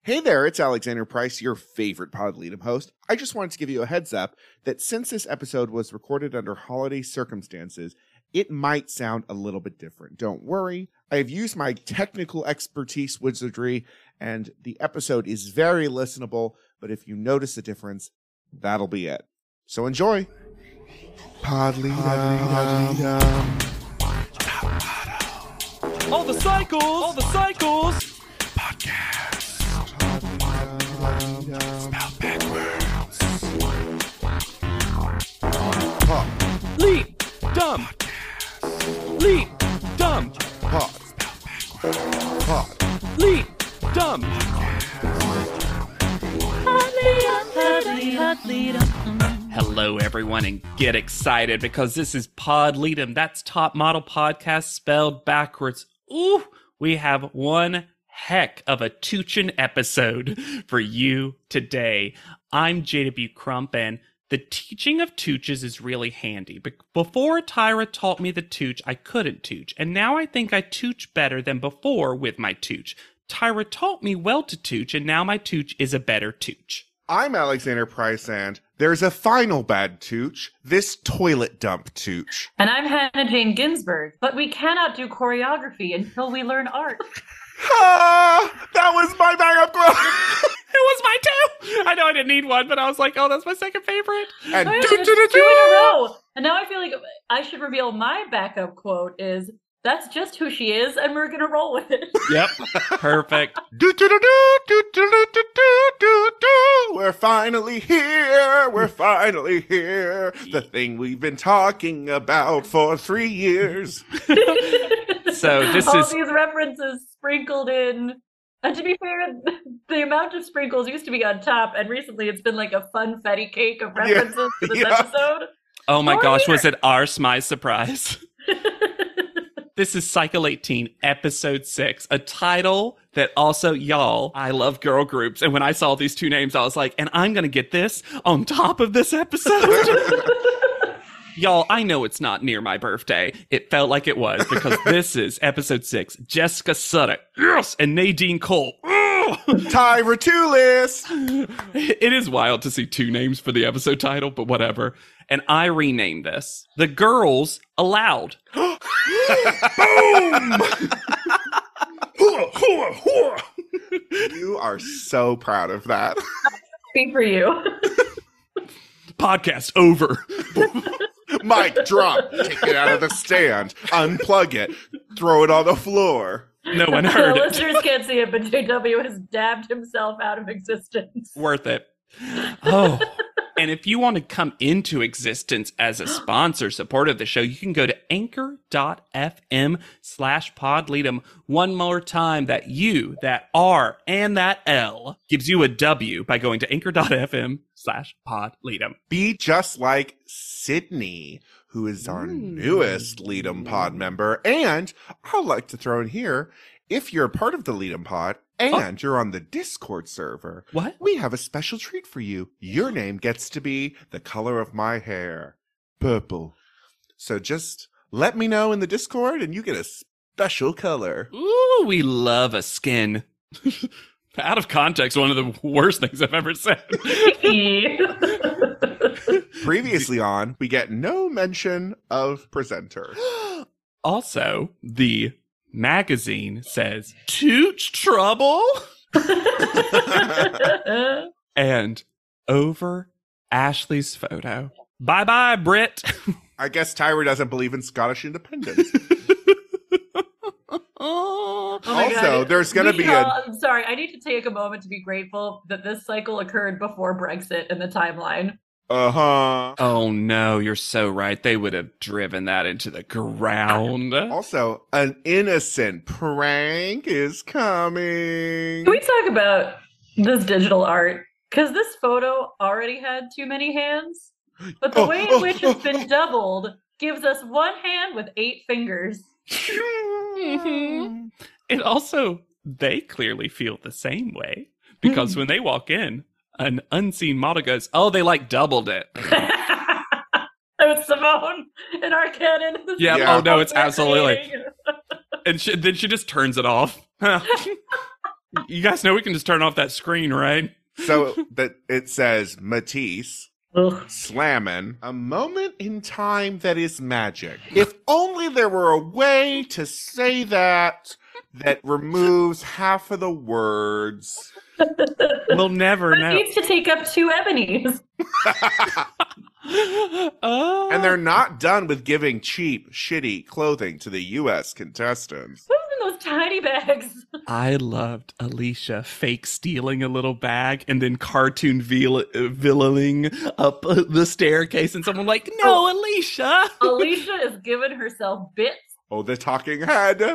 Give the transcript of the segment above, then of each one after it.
Hey there, it's Alexander Price, your favorite Pod Lead'em host. I just wanted to give you a heads up that since this episode was recorded under holiday circumstances, it might sound a little bit different. Don't worry, I have used my technical expertise wizardry, and the episode is very listenable, but if you notice a difference, that'll be it. So enjoy! Pod Lead'em. All the cycles! Podcast. Spelled backwards. Pod. Leap, dumb. Leap, dumb. Pod. Spelled backwards. Pod. Leap, dumb. Hello, everyone, and get excited because this is Pod Lead'em. That's Top Model Podcast spelled backwards. Ooh, we have one heck of a Tuchin episode for you today. I'm JW Crump, and the teaching of Tooches is really handy. Before Tyra taught me the Tooch, I couldn't Tooch, and now I think I Tooch better than before with my Tooch. Tyra taught me well to Tooch, and now my Tooch is a better Tooch. I'm Alexander Price, and there's a final bad Tooch, this toilet dump Tooch. And I'm Hannah Jane Ginsburg, but we cannot do choreography until we learn art. That was my backup quote. It was mine too. I know I didn't need one, but I was like, oh, that's my second favorite. And Oh, yeah, two in a row. And now I feel like I should reveal my backup quote is, that's just who she is, and we're gonna roll with it. Yep. Perfect. We're finally here. We're finally here. The thing we've been talking about for 3 years. So this All is these references sprinkled in. And to be fair, the amount of sprinkles used to be on top, and recently it's been like a funfetti cake of references to this episode. oh my We're gosh, here. was it Arse My Surprise? This is Cycle 18, Episode 6, a title that also, y'all, I love girl groups. And when I saw these two names, I was like, and I'm going to get this on top of this episode. Y'all, I know it's not near my birthday. It felt like it was because this is Episode 6, Jessica Sudek, yes, and Nadine Cole. Tyra Tulis. It is wild to see two names for the episode title, but whatever. And I renamed this The Girls Aloud. Boom! You are so proud of that. Happy for you. Podcast over. Mic drop. Take it out of the stand. Unplug it. Throw it on the floor. No one The heard it. listeners can't see it, but JW has dabbed himself out of existence. Worth it. Oh. And if you want to come into existence as a sponsor support of the show, you can go to anchor.fm/podleadem. One more time, that U, that R, and that L gives you a W by going to anchor.fm/podleadem. Be just like Sydney, who is our newest Lead'em Pod member. And I'd like to throw in here, if you're a part of the Lead'em Pod and you're on the Discord server, What? we have a special treat for you. Your name gets to be the color of my hair, purple. So just let me know in the Discord and you get a special color. Ooh, we love a skin. Out of context, one of the worst things I've ever said. Previously on, we get no mention of presenter. Also, the magazine says, Tooch Trouble? And over Ashley's photo. Bye-bye, Brit. I guess Tyra doesn't believe in Scottish independence. Oh my Also, God. there's going to be I'm sorry, I need to take a moment to be grateful that this cycle occurred before Brexit in the timeline. Uh-huh. Oh no, you're so right. They would have driven that into the ground. Also, an innocent prank is coming. Can we talk about this digital art? Because this photo already had too many hands, but the way in which it's been doubled gives us one hand with 8 fingers. Mhm. And also, they clearly feel the same way. Because when they walk in, an unseen model goes, oh, they like doubled it. It was Simone in our canon. Yeah, Yeah. oh no, it's absolutely. And then she just turns it off. You guys know we can just turn off that screen, right? So that it says Matisse Ugh. slamming a moment in time that is magic. If only there were a way to say that removes half of the words. We'll never It know. needs to take up 2 ebonies. Oh. And they're not done with giving cheap, shitty clothing to the U.S. contestants. Who's in those tiny bags? I loved Alicia fake stealing a little bag and then cartoon villaining up the staircase, and someone like, no, Alicia. Alicia is giving herself bits. Oh, the talking head.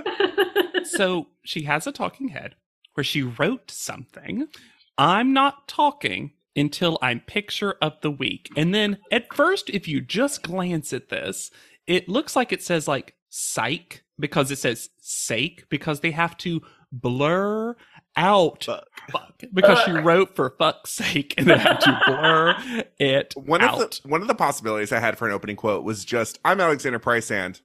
So she has a talking head where she wrote something. I'm not talking until I'm picture of the week. And then at first, if you just glance at this, it looks like it says like psych because it says sake because they have to blur out fuck because she wrote for fuck's sake and they had to blur it out. One of the possibilities I had for an opening quote was just, I'm Alexander Price and,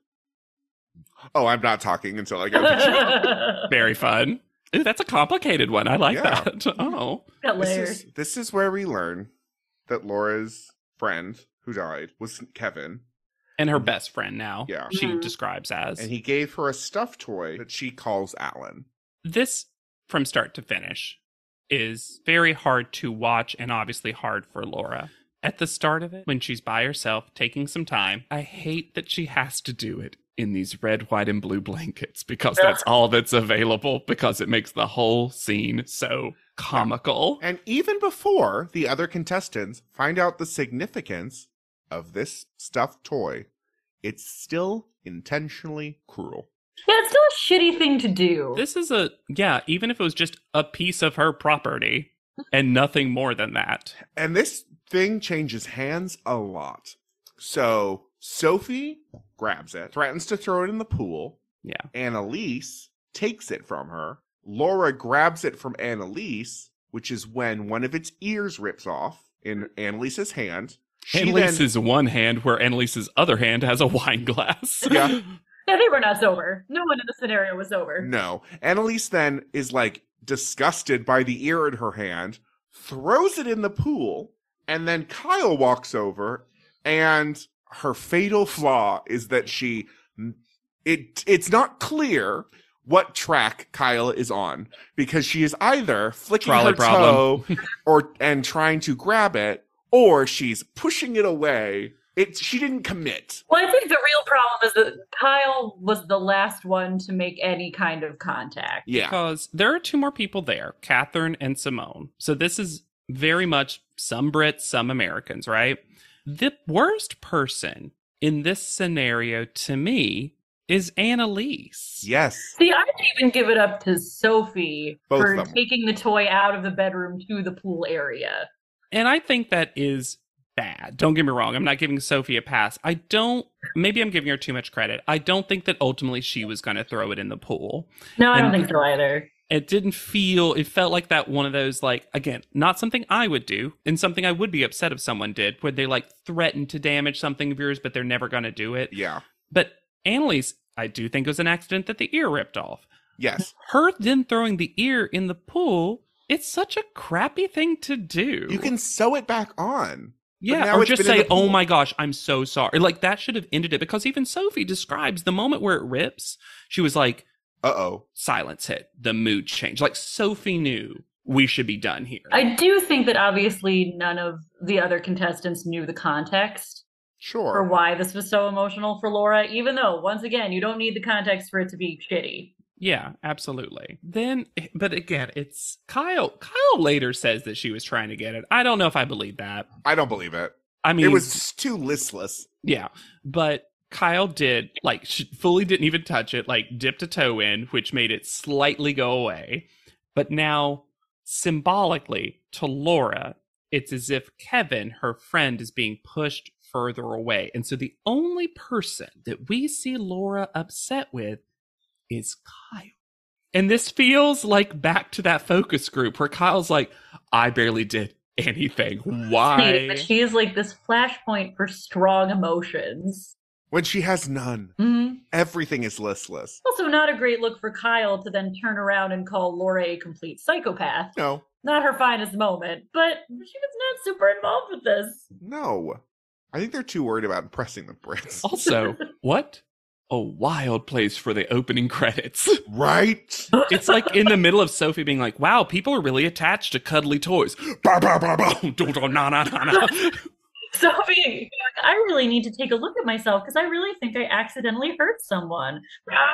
oh, I'm not talking until I get a picture. Very fun. Ooh, that's a complicated one. I like Yeah. that. Oh. Got layers. This is where we learn that Laura's friend who died was Kevin. And her best friend now. Yeah. She Mhm. describes as. And he gave her a stuffed toy that she calls Alan. This, from start to finish, is very hard to watch and obviously hard for Laura. At the start of it, when she's by herself, taking some time, I hate that she has to do it in these red, white, and blue blankets because that's all that's available because it makes the whole scene so comical. And even before the other contestants find out the significance of this stuffed toy, it's still intentionally cruel. Yeah, it's still a shitty thing to do. This is even if it was just a piece of her property and nothing more than that. And this thing changes hands a lot. So Sophie grabs it, threatens to throw it in the pool. Yeah. Annalise takes it from her. Laura grabs it from Annalise, which is when one of its ears rips off in Annalise's hand. Annalise's one hand where Annalise's other hand has a wine glass. Yeah. Yeah, they were not sober. No one in the scenario was sober. No. Annalise then is like disgusted by the ear in her hand, throws it in the pool, and then Kyle walks over, and her fatal flaw is that it's not clear what track Kyle is on because she is either flicking Trolley her problem. toe and trying to grab it, or she's pushing it away. She didn't commit. Well, I think the real problem is that Kyle was the last one to make any kind of contact. Yeah. Because there are 2 more people there, Catherine and Simone. So this is very much some Brits, some Americans, right? The worst person in this scenario to me is Annalise. Yes. See, I'd even give it up to Sophie Both for of them. taking the toy out of the bedroom to the pool area. And I think that is bad. Don't get me wrong. I'm not giving Sophie a pass. Maybe I'm giving her too much credit. I don't think that ultimately she was going to throw it in the pool. No, I don't And- think so either. It felt like that one of those, like, again, not something I would do and something I would be upset if someone did, where they like threaten to damage something of yours, but they're never going to do it. Yeah. But Annalise, I do think it was an accident that the ear ripped off. Yes. Her then throwing the ear in the pool, it's such a crappy thing to do. You can sew it back on. Yeah, now or it's just been in say, the pool. oh my gosh, I'm so sorry. Like, that should have ended it because even Sophie describes the moment where it rips. She was like, Uh-oh. silence hit, the mood changed. Like, Sophie knew we should be done here. I do think that obviously none of the other contestants knew the context for Sure. why this was so emotional for Laura, even though, once again, you don't need the context for it to be shitty. Yeah, absolutely. But again, it's Kyle. Kyle later says that she was trying to get it. I don't know if I believe that. I don't believe it. I mean, It was just too listless. yeah, but Kyle did, like, she fully didn't even touch it, like, dipped a toe in, which made it slightly go away. But now, symbolically, to Laura, it's as if Kevin, her friend, is being pushed further away. And so the only person that we see Laura upset with is Kyle. And this feels like back to that focus group where Kyle's like, I barely did anything. Why? But she is like this flashpoint for strong emotions. when she has none. Mhm. Everything is listless. Also, not a great look for Kyle to then turn around and call Laura a complete psychopath. No. Not her finest moment, but she was not super involved with this. No. I think they're too worried about impressing the Brits. Also, what a wild place for the opening credits. Right? It's like in the middle of Sophie being like, wow, people are really attached to cuddly toys. Bah, bah, bah, bah. Na, na, na, na. Sophie, I really need to take a look at myself because I really think I accidentally hurt someone.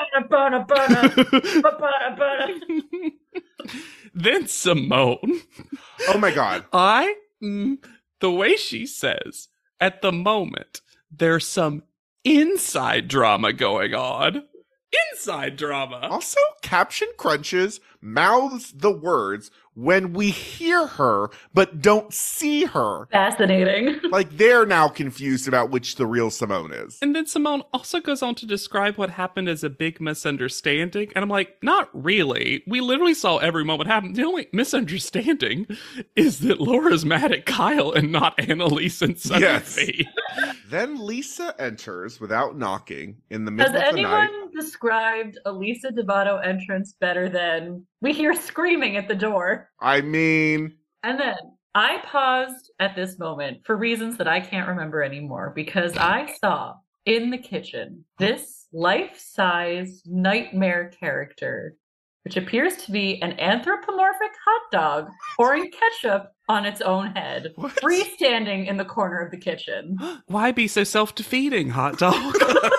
Then Simone. Oh my God. The way she says, at the moment, there's some inside drama going on. Inside drama. Also, caption crunches mouths the words when we hear her but don't see her. Fascinating. Like they're now confused about which the real Simone is. And then Simone also goes on to describe what happened as a big misunderstanding. And I'm like, not really. We literally saw every moment happen. The only misunderstanding is that Laura's mad at Kyle and not Annalise and Sophie. Then Lisa enters without knocking in the middle Has of the night. anyone described a Lisa D'Amato entrance better than we hear screaming at the door? I mean... And then I paused at this moment for reasons that I can't remember anymore because I saw in the kitchen this life-size nightmare character, which appears to be an anthropomorphic hot dog pouring ketchup on its own head, What? freestanding in the corner of the kitchen. Why be so self-defeating, hot dog?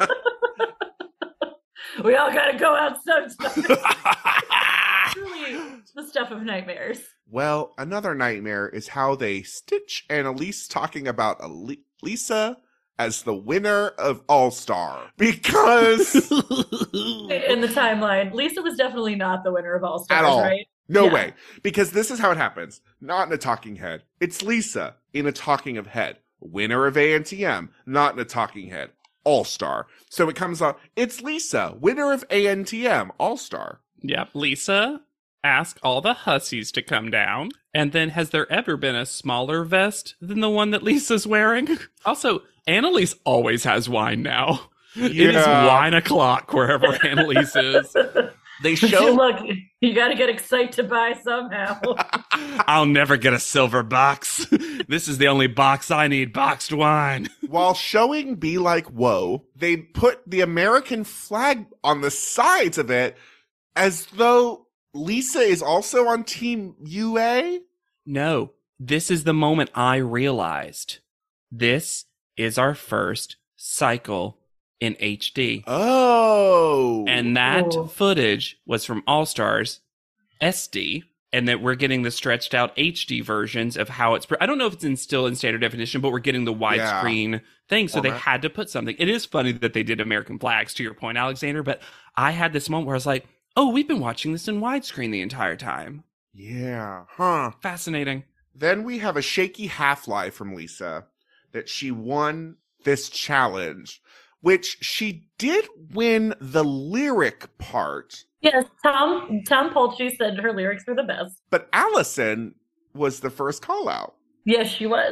We all gotta go out sometimes. Truly the stuff of nightmares. Well, another nightmare is how they stitch Annalise talking about Lisa as the winner of All-Star. Because... In the timeline, Lisa was definitely not the winner of All Stars, At all. right? No Yeah. way. Because this is how it happens. Not in a talking head. It's Lisa in a talking of head. Winner of ANTM. Not in a talking head. All-Star. So it comes on. It's Lisa. Winner of ANTM. All-Star. Yep, Lisa, ask all the hussies to come down. And then, has there ever been a smaller vest than the one that Lisa's wearing? Also, Annalise always has wine now. It is Yeah. wine o'clock wherever Annalise is. They show... Look, you gotta get excited to buy somehow. I'll never get a silver box. This is the only box I need, boxed wine. While showing Be Like Whoa, they put the American flag on the sides of it as though Lisa is also on Team UA? No, this is the moment I realized. This is our first cycle in HD. Oh. And that Oh. footage was from All Stars SD, and that we're getting the stretched out HD versions of how it's. I don't know if it's still in standard definition, but we're getting the widescreen thing. So they Format. had to put something. It is funny that they did American flags, to your point, Alexander. But I had this moment where I was like, "Oh, we've been watching this in widescreen the entire time." Yeah. Huh. Fascinating. Then we have a shaky half-lie from Lisa that she won this challenge, which she did win the lyric part, Yes, Tom Polchi said her lyrics were the best. but Allison was the first call-out. Yes, she was.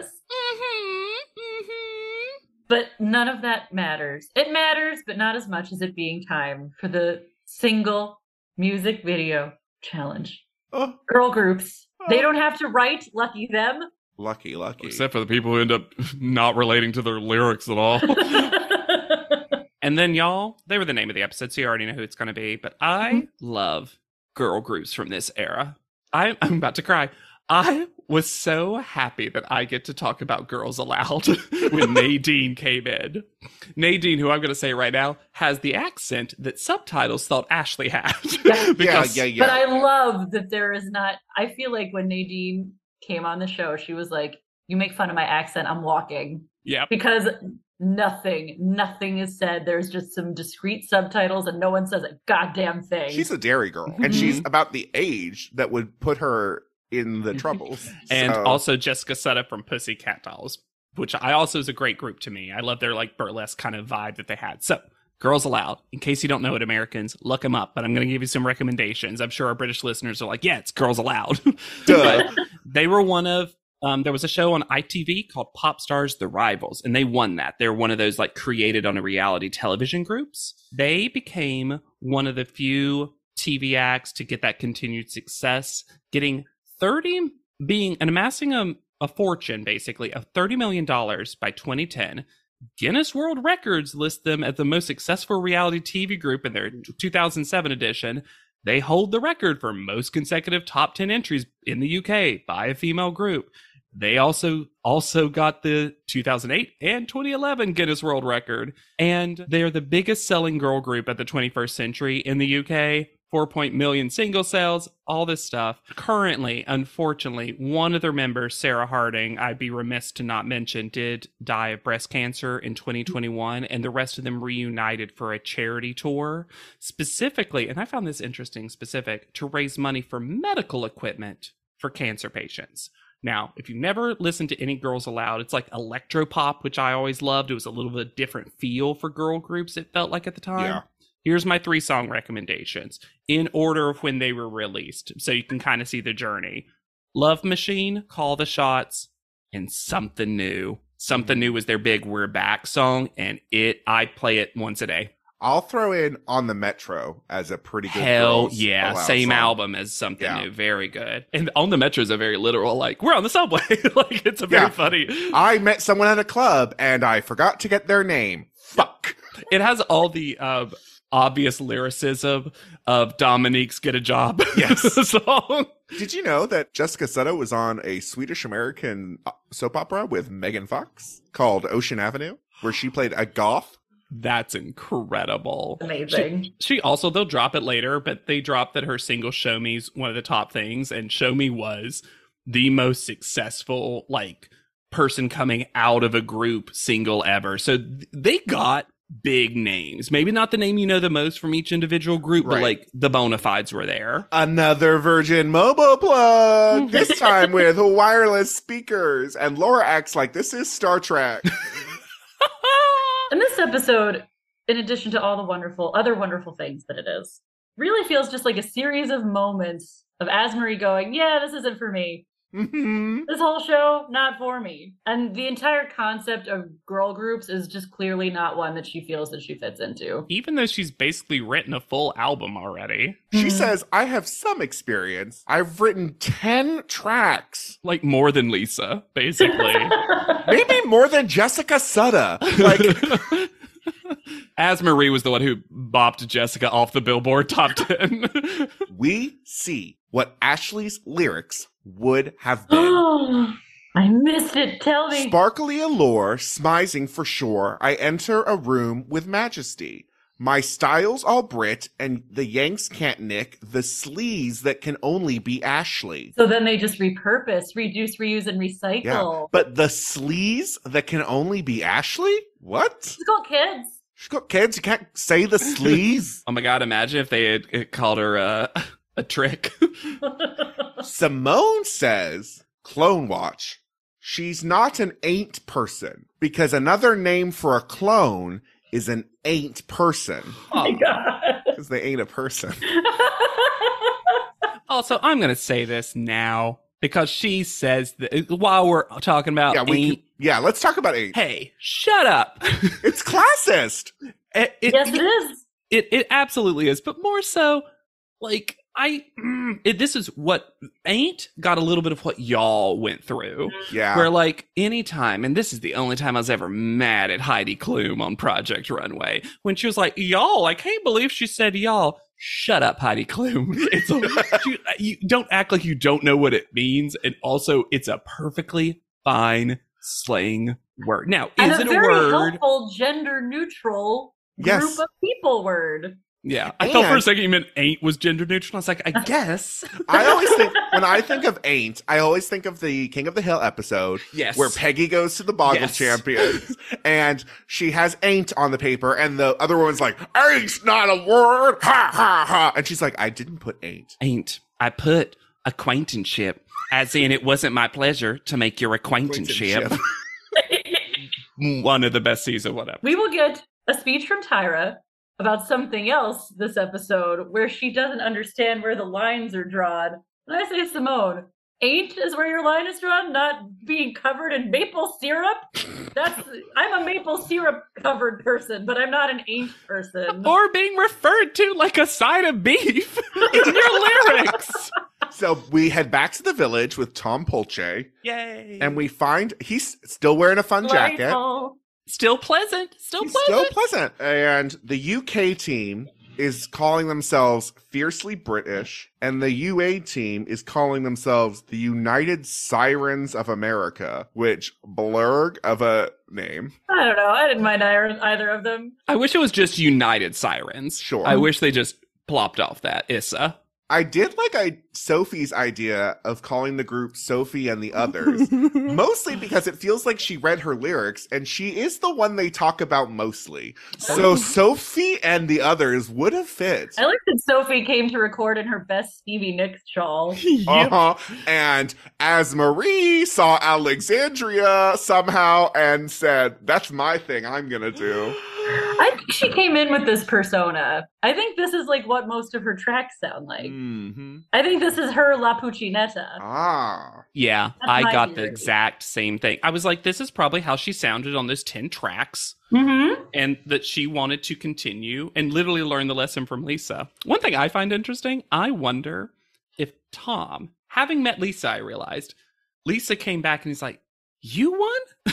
But none of that matters. It matters, but not as much as it being time for the single music video challenge. Oh, Girl groups. They don't have to write, lucky them. lucky. Except for the people who end up not relating to their lyrics at all. And then, y'all, they were the name of the episode, so you already know who it's going to be. But I love girl groups from this era. I'm about to cry. I was so happy that I get to talk about Girls Aloud when Nadine came in. Nadine, who I'm going to say right now, has the accent that subtitles thought Ashley had. Yeah. Yeah. But I love that there is not. I feel like when Nadine came on the show, she was like, "You make fun of my accent, I'm walking." Yep. Because nothing is said. There's just some discrete subtitles and no one says a goddamn thing. She's a dairy girl, and Mhm. she's about the age that would put her in the troubles. And So- also Jessica Sutta from Pussycat Dolls, which I also is a great group to me. I love their like burlesque kind of vibe that they had. So, Girls Aloud. In case you don't know it, Americans, look them up. But I'm going to give you some recommendations. I'm sure our British listeners are like, yeah, it's Girls Aloud. Duh. But they were one of There was a show on ITV called Pop Stars The Rivals, and they won that. They're one of those like created on a reality television groups. They became one of the few TV acts to get that continued success, amassing a fortune, basically, of $30 million by 2010. Guinness World Records lists them as the most successful reality TV group in their 2007 edition. They hold the record for most consecutive top 10 entries in the UK by a female group. They also got the 2008 and 2011 Guinness World Record. And they're the biggest selling girl group at the 21st century in the UK. 4 million single sales, all this stuff. Currently, unfortunately, one of their members, Sarah Harding, I'd be remiss to not mention, did die of breast cancer in 2021, and the rest of them reunited for a charity tour, specifically, and I found this interesting, to raise money for medical equipment for cancer patients. Now, if you've never listened to any Girls Aloud, it's like electropop, which I always loved. It was a little bit different feel for girl groups, it felt like at the time. Yeah. Here's my 3 song recommendations in order of when they were released, so you can kind of see the journey. Love Machine, Call the Shots, and Something New. Something New was their big We're Back song, and I play it once a day. I'll throw in On the Metro as a pretty good Hell Girls yeah, Aloud same song. album as Something New. Very good. And On the Metro is a very literal, like, we're on the subway. Like, it's a very funny. I met someone at a club, and I forgot to get their name. Fuck. It has all the obvious lyricism of Dominique's Get a Job song. Did you know that Jessica Soto was on a Swedish-American soap opera with Megan Fox called Ocean Avenue, where she played a goth? That's incredible. Amazing. She also, they'll drop it later, but they dropped that her single Show Me's one of the top things, and Show Me was the most successful, like, person coming out of a group single ever. So they got big names. Maybe not the name you know the most from each individual group, but like the bona fides were there. Another Virgin Mobile plug, this time with wireless speakers. And Laura acts like this is Star Trek. And this episode, in addition to all the other wonderful things that it is, really feels just like a series of moments of Asmarie going, yeah, this isn't for me. Mm-hmm. This whole show, not for me. And the entire concept of girl groups is just clearly not one that she feels that she fits into. Even though she's basically written a full album already. She says, I have some experience. I've written 10 tracks. Like more than Lisa, basically. Maybe more than Jessica Soto. Like, Asmarie was the one who bopped Jessica off the Billboard top 10. we see what Ashley's lyrics would have been. Oh, I missed it. Tell me. Sparkly allure, smizing for sure. I enter a room with majesty. My style's all Brit, and the Yanks can't nick the sleaze that can only be Ashley. So then they just repurpose, reduce, reuse, and recycle. Yeah, but the sleaze that can only be Ashley? What? She's got kids. She's got kids. You can't say the sleaze. Oh my God, imagine if they had called her a trick. Simone says, Clone Watch. She's not an ain't person, because another name for a clone is an ain't person. Oh my God. Because they ain't a person. Also, I'm going to say this now because she says that while we're talking about ain't. Let's talk about ain't. Hey, shut up. It's classist. Yes, it is. It absolutely is. But more so, like, this is what ain't got a little bit of what y'all went through. Yeah. Where, like, anytime, and this is the only time I was ever mad at Heidi Klum on Project Runway, when she was like, y'all, I can't believe she said y'all. Shut up, Heidi Klum. You don't act like you don't know what it means. And also, it's a perfectly fine slang word. Now, is it a word? And a very helpful gender-neutral group of people word. Yeah, I thought for a second you meant ain't was gender neutral. I was like, I guess. I always think, when I think of ain't, I always think of the King of the Hill episode. Yes. Where Peggy goes to the Boggle Champions and she has ain't on the paper and the other woman's like, ain't's not a word. Ha ha ha. And she's like, I didn't put ain't. Ain't. I put acquaintanceship. As in, it wasn't my pleasure to make your acquaintanceship. One of the best season, whatever. We will get a speech from Tyra about something else this episode where she doesn't understand where the lines are drawn. And I say, Simone, ain't is where your line is drawn, not being covered in maple syrup. I'm a maple syrup covered person, but I'm not an ain't person. Or being referred to like a side of beef in your lyrics. So we head back to the village with Tom Polche. Yay. And we find he's still wearing a fun jacket. Delightful. Still pleasant. He's still pleasant. And the UK team is calling themselves Fiercely British, and the UA team is calling themselves the United Sirens of America, which blurg of a name. I don't know. I didn't mind either of them. I wish it was just United Sirens. Sure. I wish they just plopped off that Issa. I did like Sophie's idea of calling the group Sophie and the Others, mostly because it feels like she read her lyrics, and she is the one they talk about mostly. So Sophie and the Others would have fit. I like that Sophie came to record in her best Stevie Nicks shawl. And as Marie saw Alexandria somehow and said, "That's my thing, I'm gonna do." I think she came in with this persona. I think this is like what most of her tracks sound like. Mm-hmm. I think this is her La Puccinetta. Ah. Yeah, That's I my got the theory. exact same thing. I was like, this is probably how she sounded on those 10 tracks. Mm-hmm. And that she wanted to continue and literally learn the lesson from Lisa. One thing I find interesting, I wonder if Tom, having met Lisa, I realized, Lisa came back and he's like, "You won?"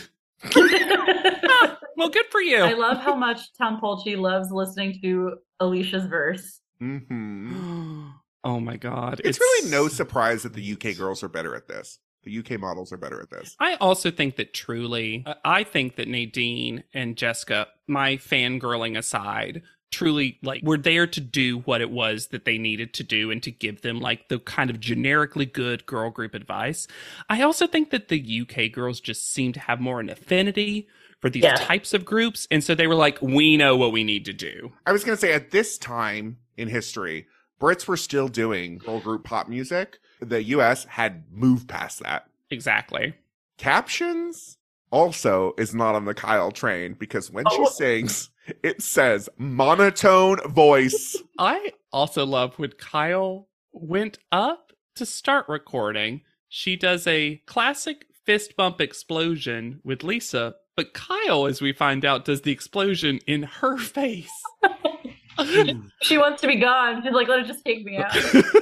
Ah, well, good for you. I love how much Tom Polche loves listening to Alicia's verse. Mm-hmm. Oh my God. It's really no surprise that the UK girls are better at this. The UK models are better at this. I also think that truly, I think that Nadine and Jessica, my fangirling aside, truly were there to do what it was that they needed to do and to give them like the kind of generically good girl group advice. I also think that the UK girls just seem to have more an affinity for these types of groups. And so they were like, we know what we need to do. I was going to say, at this time in history, Brits were still doing girl group pop music. The US had moved past that. Exactly. Captions also is not on the Kyle train, because when she sings, it says monotone voice. I also love when Kyle went up to start recording, she does a classic fist bump explosion with Lisa, but Kyle, as we find out, does the explosion in her face. She wants to be gone. She's like, let it just take me out.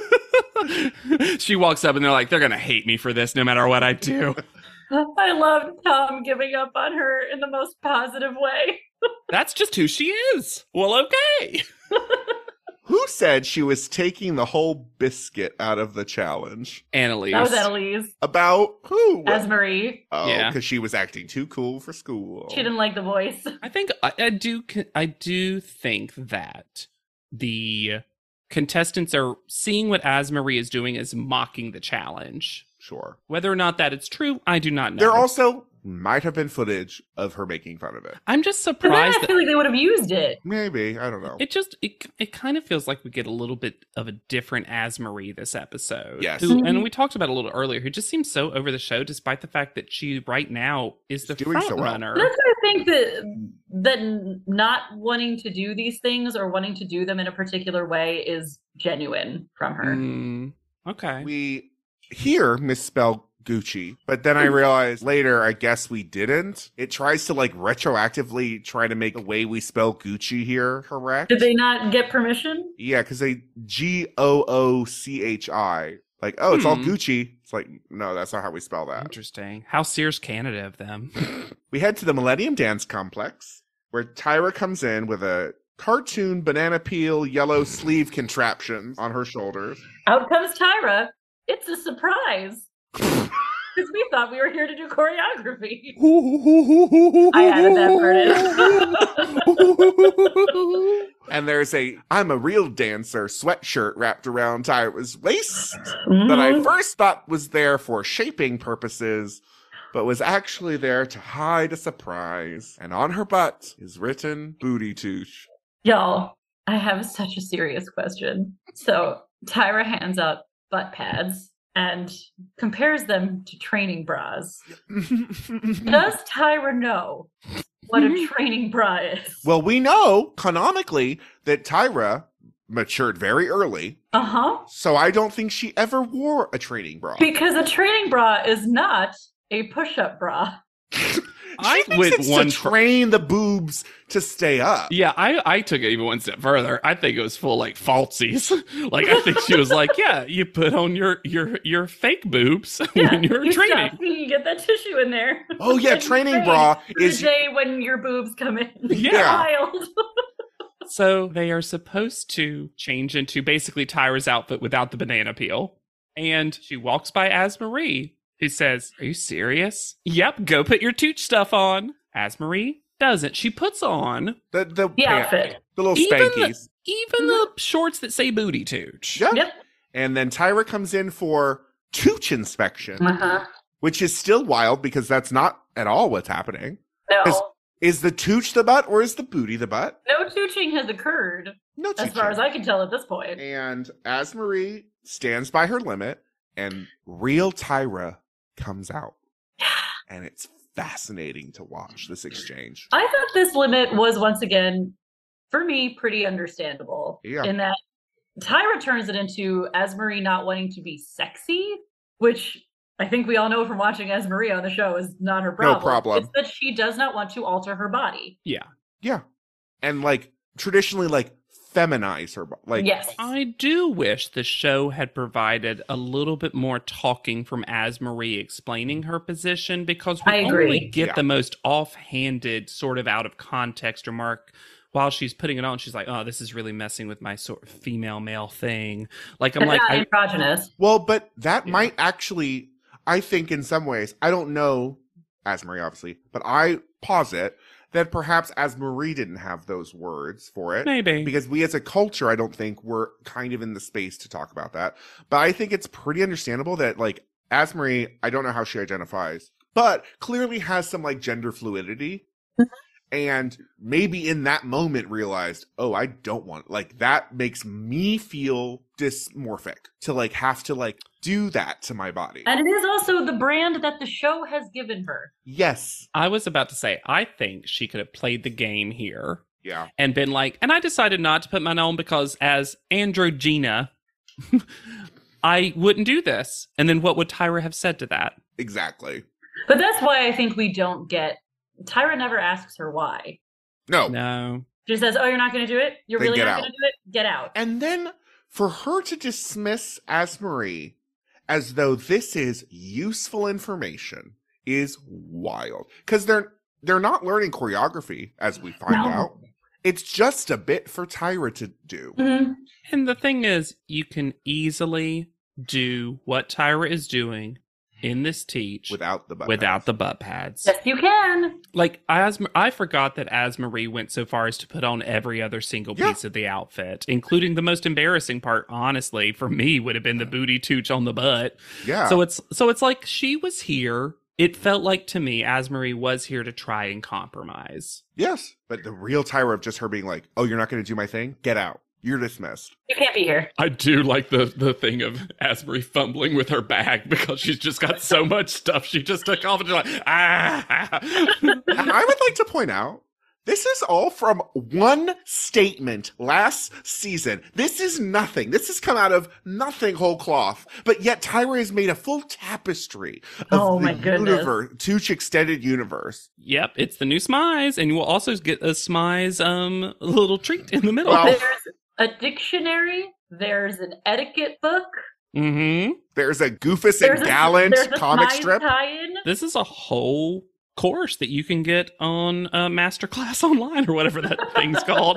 She walks up and they're like, they're gonna hate me for this no matter what I do. I love Tom giving up on her in the most positive way. That's just who she is. Well, okay. Who said she was taking the whole biscuit out of the challenge? Annalise. That was Annalise. About who? As Marie. Oh, Yeah. because she was acting too cool for school. She didn't like the voice. I think I do think that the contestants are seeing what Asmarie is doing as mocking the challenge. Sure. Whether or not that is true, I do not know. There also might have been footage of her making fun of it. I'm just But then surprised I that feel like they would have used it. Maybe. I don't know. it kind of feels like we get a little bit of a different Asmarie this episode. Yes. Who, and we talked about it a little earlier, who just seems so over the show despite the fact that she right now is the doing front so well. runner. That's why I think that not wanting to do these things or wanting to do them in a particular way is genuine from her. Okay. We here misspell Gucci, but then I realized later, I guess we didn't. It tries to retroactively try to make the way we spell Gucci here correct. Did they not get permission? Yeah, because they Goochi. It's all Gucci. It's like, no, that's not how we spell that. Interesting. How Sears Canada of them. We head to the Millennium Dance Complex, where Tyra comes in with a cartoon banana peel yellow sleeve contraption on her shoulders. Out comes Tyra. It's a surprise. Because we thought we were here to do choreography. I added that part in. And there's a I'm a real dancer sweatshirt wrapped around Tyra's waist that I first thought was there for shaping purposes, but was actually there to hide a surprise. And on her butt is written booty touche. Y'all, I have such a serious question. So Tyra hands out butt pads and compares them to training bras. Does Tyra know what a training bra is? Well, we know canonically that Tyra matured very early. Uh-huh. So I don't think she ever wore a training bra. Because a training bra is not a push-up bra. I She would thinks it's one to train the boobs to stay up. Yeah, I took it even one step further. I think it was full like falsies. Like I think she was like, yeah, you put on your fake boobs when you're training. Stop. You get that tissue in there. Oh yeah, And training train bra for the is day when your boobs come in. Yeah. Wild. So they are supposed to change into basically Tyra's outfit without the banana peel. And she walks by Asmarie, who says, "Are you serious?" "Yep, go put your Tooch stuff on." Asmarie doesn't. She puts on the outfit. the little Even spankies. even the shorts that say booty Tooch. Yeah. Yep. And then Tyra comes in for Tooch inspection, Uh-huh. which is still wild because that's not at all what's happening. No. Is the Tooch the butt or is the booty the butt? No tooching has occurred, No as far Tooching. as I can tell at this point. And Asmarie stands by her limit, and real Tyra comes out. And it's fascinating to watch this exchange. I thought this limit was once again, for me, pretty understandable. Yeah. In that Tyra turns it into Asmarie not wanting to be sexy, which I think we all know from watching Asmarie on the show is not her problem. No problem. It's that she does not want to alter her body. Yeah. Yeah. And like traditionally like feminize her like Yes. I do wish the show had provided a little bit more talking from Asmarie explaining her position, because we I agree. only get Yeah. the most offhanded, sort of out of context remark while she's putting it on. She's like, "Oh, this is really messing with my sort of female male thing." Like I'm It's like, not androgynous. Well, but that Yeah. might actually, I think in some ways, I don't know Asmarie obviously, but I posit that perhaps Asmarie didn't have those words for it. maybe. Because we as a culture, I don't think we're kind of in the space to talk about that. But I think it's pretty understandable that like Asmarie, I don't know how she identifies, but clearly has some like gender fluidity. And maybe in that moment realized, oh, I don't want, like, that makes me feel dysmorphic to like have to like do that to my body. And it is also the brand that the show has given her. Yes. I was about to say, I think she could have played the game here Yeah. and been like, and I decided not to put mine on because as Androgina, I wouldn't do this. And then what would Tyra have said to that? Exactly. But that's why I think we don't get. Tyra never asks her why. No. No. She says, "Oh, you're not going to do it? You're Then really get not out." going to do it? Get out." And then for her to dismiss Asmarie as though this is useful information is wild. Because they're not learning choreography, as we find No. out. It's just a bit for Tyra to do. Mhm. And the thing is, you can easily do what Tyra is doing in this teach Without the butt without pads. the butt pads. Yes, you can. Like, I forgot that Asmarie went so far as to put on every other single Yeah. piece of the outfit, including the most embarrassing part, honestly, for me, would have been the booty tooch on the butt. Yeah. So it's like she was here. It felt like to me, Asmarie was here to try and compromise. Yes. But the real Tyra of just her being like, oh, you're not going to do my thing? Get out. You're dismissed. You can't be here. I do like the thing of Asmarie fumbling with her bag because she's just got so much stuff she just took off and she's like, ah. And I would like to point out, this is all from one statement last season. This is nothing. This has come out of nothing whole cloth. But yet Tyra has made a full tapestry of Oh the my goodness. universe, Tooch extended universe. Yep, it's the new Smize, and you will also get a Smize little treat in the middle. Well- There's a dictionary. There's an etiquette book. Mm-hmm. There's a Goofus There's and Gallant there's a comic Smize strip. tie-in. This is a whole course that you can get on Masterclass Online or whatever that thing's called.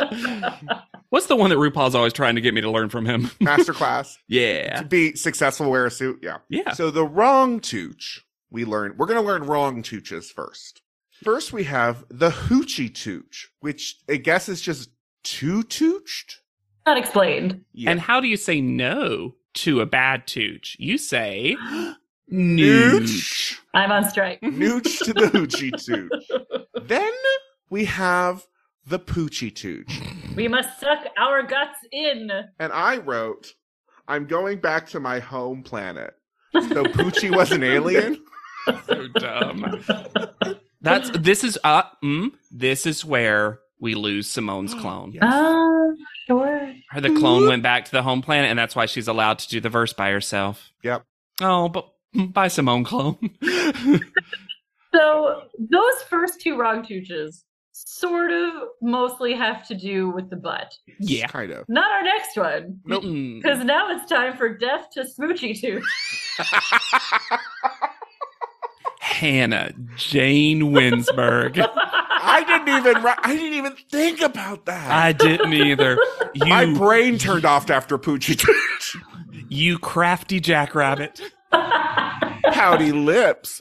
What's the one that RuPaul's always trying to get me to learn from him? Masterclass. Yeah. To be successful, wear a suit. Yeah. Yeah. So the wrong Tooch, we're going to learn wrong Tooches first. First, we have the Hoochie Tooch, which I guess is just too tooched. Not explained. Yeah. And how do you say no to a bad tooch? You say nooch. I'm on strike. Nooch to the Hoochie Tooch. Then we have the Poochie Tooch. We must suck our guts in. And I wrote, I'm going back to my home planet. So Poochie was an alien? So dumb. This is where we lose Simone's clone. Yes. Sure. The clone went back to the home planet, and that's why she's allowed to do the verse by herself. Yep. Oh, but by Simone clone. So those first two wrong tooches sort of mostly have to do with the butt. Yeah. Kind of. Not our next one. Nope. Mm-mm. Because now it's time for Death to Smoochy Tooch. Hannah Jane Winsberg. I didn't even think about that. I didn't either. My brain turned off after Poochie Tooch. You crafty jackrabbit. Pouty lips.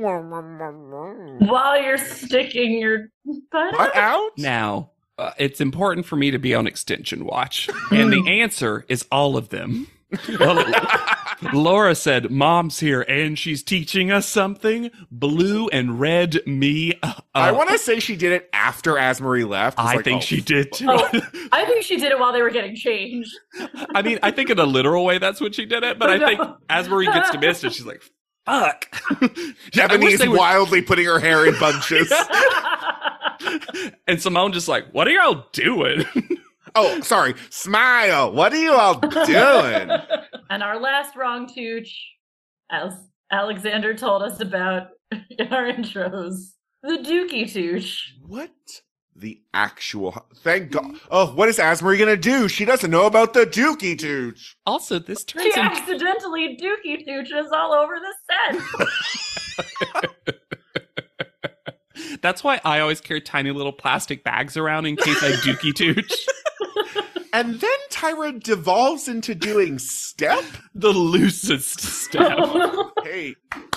While you're sticking your butt Butt out? out? Now, it's important for me to be on extension watch. And the answer is all of them. Well, Laura said, Mom's here and she's teaching us something. Blue and red me up. I want to say she did it after Asmarie left. It's I like, think oh, she did too. Oh, I think she did it while they were getting changed. I mean, I think in a literal way that's what she did it, but I think as Marie gets to miss it, she's like, fuck. Ebony's wildly putting her hair in bunches. And Simone just like, what are y'all doing? Oh, sorry. Smile. What are you all doing? And our last wrong tooch, as Alexander told us about in our intros, the Dookie Tooch. What? The actual... Thank God. Oh, what is Asmarie going to do? She doesn't know about the Dookie Tooch. Also, this turns She into... accidentally Dookie Tooches all over the set. That's why I always carry tiny little plastic bags around in case I dookie tooch. And then Tyra devolves into doing step? The loosest step. Hey.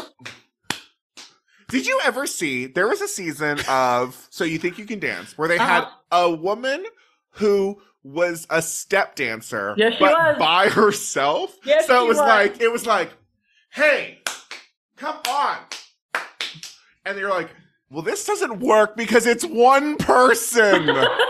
Did you ever see, there was a season of So You Think You Can Dance, where they had a woman who was a step dancer, Yes, she but was. by herself. Yes, so she it was like, hey, come on. And you're like, well, this doesn't work because it's one person.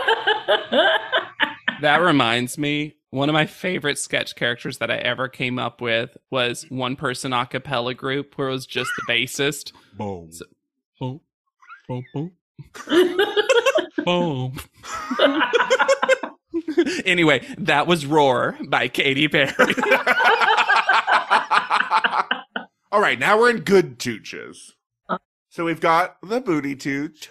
That reminds me, one of my favorite sketch characters that I ever came up with was one person a cappella group where it was just the bassist. Boom. So, boom, boom, boom. Boom. Anyway, that was Roar by Katy Perry. All right, now we're in good tooches. So we've got the booty tooch.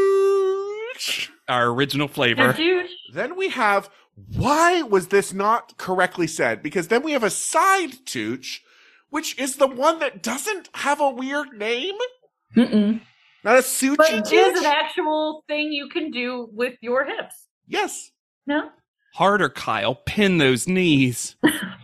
Our original flavor. Tooch. Then we have, why was this not correctly said? Because then we have a side tooch, which is the one that doesn't have a weird name. Mm-mm. Not a suchi But it tooch. is an actual thing you can do with your hips. Yes. No? Harder, Kyle. Pin those knees.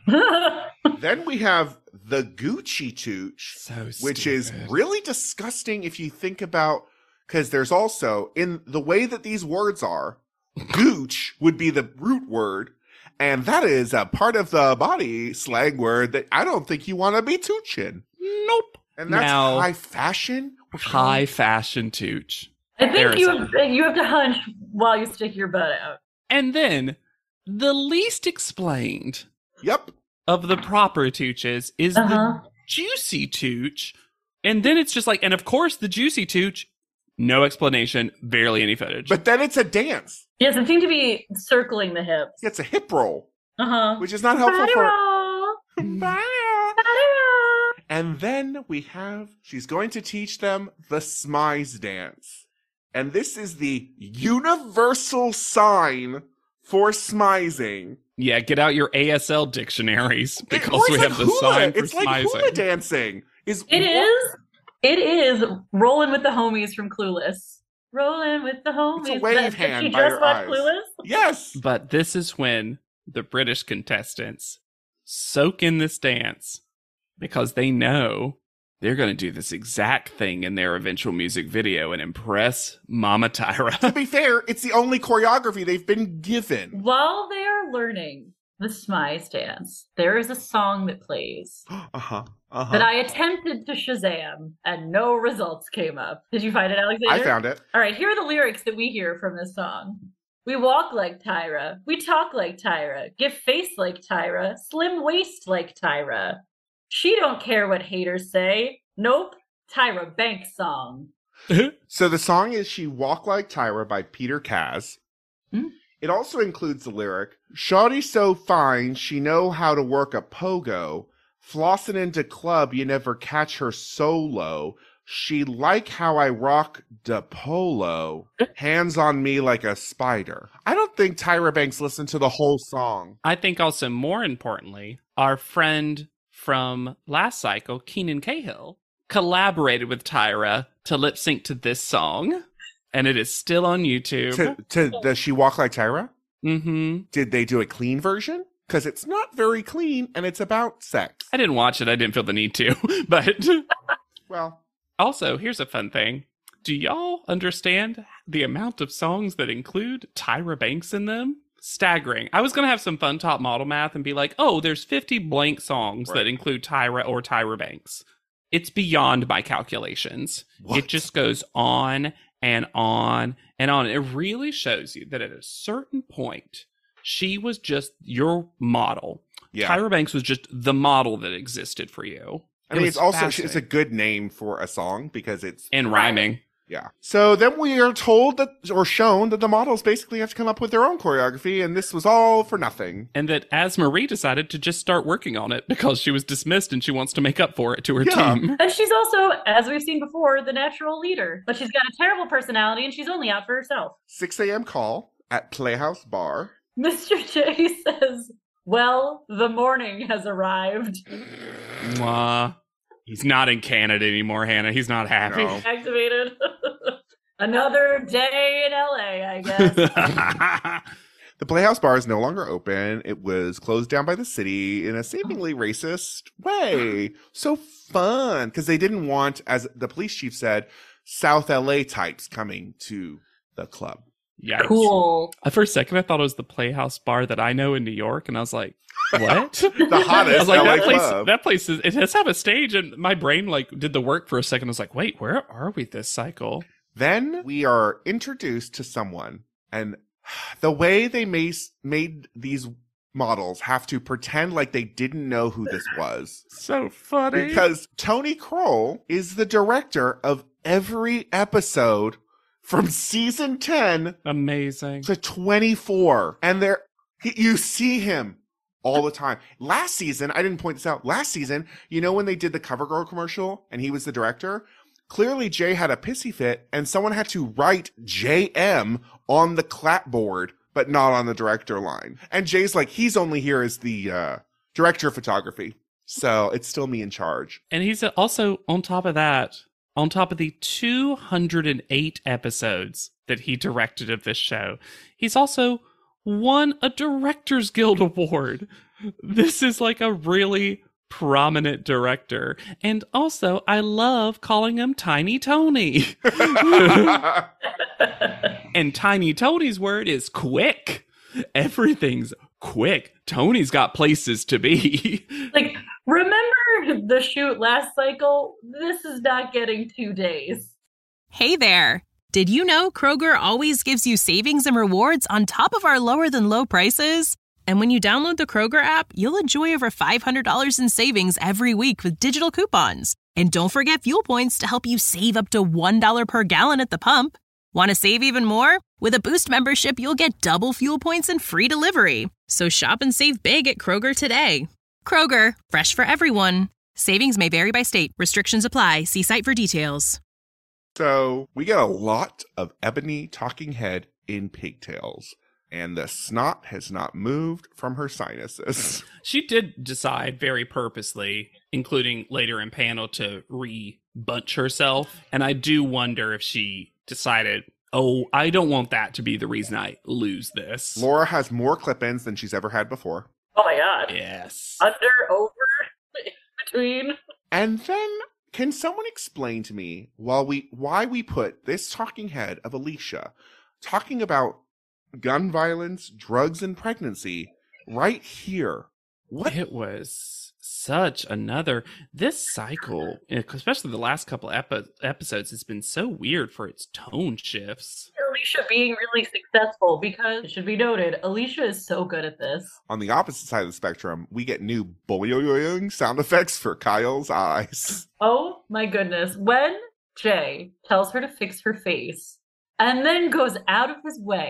Then we have the Gucci tooch, So which is stupid. really disgusting if you think about, because there's also, in the way that these words are, gooch would be the root word, and that is a part of the body slang word that I don't think you want to be tooching. Nope. And that's Now- high fashion? High fashion tooch. I There think is you have to hunch while you stick your butt out. And then the least explained Yep. of the proper tooches is the juicy tooch. And then it's just like, and of course the juicy tooch, no explanation, barely any footage. But then it's a dance. Yes, it seemed to be circling the hips. It's a hip roll, Uh-huh. which is not helpful Body for... roll. Body roll. And then she's going to teach them the smize dance. And this is the universal sign for smizing. yeah, get out your ASL dictionaries because It's we like have the hula. sign for It's like hula smizing. dancing. It is rolling with the homies from Clueless. Rolling with the homies. It's a wave Did hand you by just your watch eyes. Clueless? Yes. But this is when the British contestants soak in this dance because they know they're going to do this exact thing in their eventual music video and impress Mama To Tyra. be fair, it's the only choreography they've been given. While they are learning the Smize dance, there is a song that plays Uh-huh. that I attempted to Shazam and no results came up. Did you find it, Alexander? I found it. All right, here are the lyrics that we hear from this song. We walk like Tyra. We talk like Tyra. Give face like Tyra. Slim waist like Tyra. She don't care what haters say. Nope. Tyra Banks song. So the song is She Walk Like Tyra by Peter Kaz. Hmm? It also includes the lyric, "Shawty so fine, she know how to work a pogo. Flossin' into club, you never catch her solo. She like how I rock the polo. Hands on me like a spider." I don't think Tyra Banks listened to the whole song. I think also more importantly, our friend from last cycle, Keenan Cahill, collaborated with Tyra to lip sync to this song. And it is still on YouTube. Does she walk like Tyra? Mm-hmm. Did they do a clean version? Because it's not very clean and it's about sex. I didn't watch it. I didn't feel the need to. But Well, also, here's a fun thing. Do y'all understand the amount of songs that include Tyra Banks in them? Staggering. I was going to have some fun top model math and be like, oh, there's 50 blank songs that include Tyra or Tyra Banks. It's beyond my calculations. What? It just goes on and on and on. It really shows you that at a certain point, she was just your model. yeah. Tyra Banks was just the model that existed for you. I mean, It it's was also, it's a fascinating. good name for a song because it's, And rhyming. yeah. So then we are told that, or shown that the models basically have to come up with their own choreography, and this was all for nothing. And that as Marie decided to just start working on it because she was dismissed and she wants to make up for it to her Yeah. team. And she's also, as we've seen before, the natural leader. But she's got a terrible personality and she's only out for herself. 6 a.m. call at Playhouse Bar. Mr. J says, well, the morning has arrived. Mwah. He's not in Canada anymore, Hannah. He's not happy. No. Activated. Another day in LA, I guess. The Playhouse Bar is no longer open. It was closed down by the city in a seemingly racist way. So fun, because they didn't want, as the police chief said, South LA types coming to the club. Yikes. Cool. For a second, I thought it was the Playhouse Bar that I know in New York, and I was like, what? The hottest I was like, LA that club. place is, it does have a stage, and my brain like did the work for a second. I was like, wait, where are we this cycle? Then we are introduced to someone, and the way they made these models have to pretend like they didn't know who this was. So funny. Because Tony Kroll is the director of every episode from season 10 Amazing. to 24. And you see him all the time. Last season, I didn't point this out. Last season, you know when they did the CoverGirl commercial and he was the director? Clearly, Jay had a pissy fit and someone had to write JM on the clapboard, but not on the director line. And Jay's like, he's only here as the director of photography. So it's still me in charge. And he's also, on top of that, on top of the 208 episodes that he directed of this show, he's also won a Directors Guild Award. This is like a really prominent director. And also, I love calling him Tiny Tony. And Tiny Tony's word is quick. Everything's quick. Tony's got places to be. Like, remember the shoot last cycle? This is not getting 2 days. Hey there! Did you know Kroger always gives you savings and rewards on top of our lower-than-low prices? And when you download the Kroger app, you'll enjoy over $500 in savings every week with digital coupons. And don't forget fuel points to help you save up to $1 per gallon at the pump. Want to save even more? With a Boost membership, you'll get double fuel points and free delivery. So shop and save big at Kroger today. Kroger, fresh for everyone. Savings may vary by state. Restrictions apply. See site for details. So we get a lot of Ebony talking head in pigtails, and the snot has not moved from her sinuses. She did decide very purposely, including later in panel, to re-bunch herself. And I do wonder if she decided, oh, I don't want that to be the reason I lose this. Laura has more clip-ins than she's ever had before. Oh my god. Yes. Under, over, between. And then, can someone explain to me why we put this talking head of Alicia talking about gun violence, drugs, and pregnancy right here? What? It was such another. This cycle, especially the last couple episodes, has been so weird for its tone shifts. Alicia being really successful, because it should be noted, Alicia is so good at this. On the opposite side of the spectrum, we get new boing sound effects for Kyle's eyes. Oh my goodness. When Jay tells her to fix her face and then goes out of his way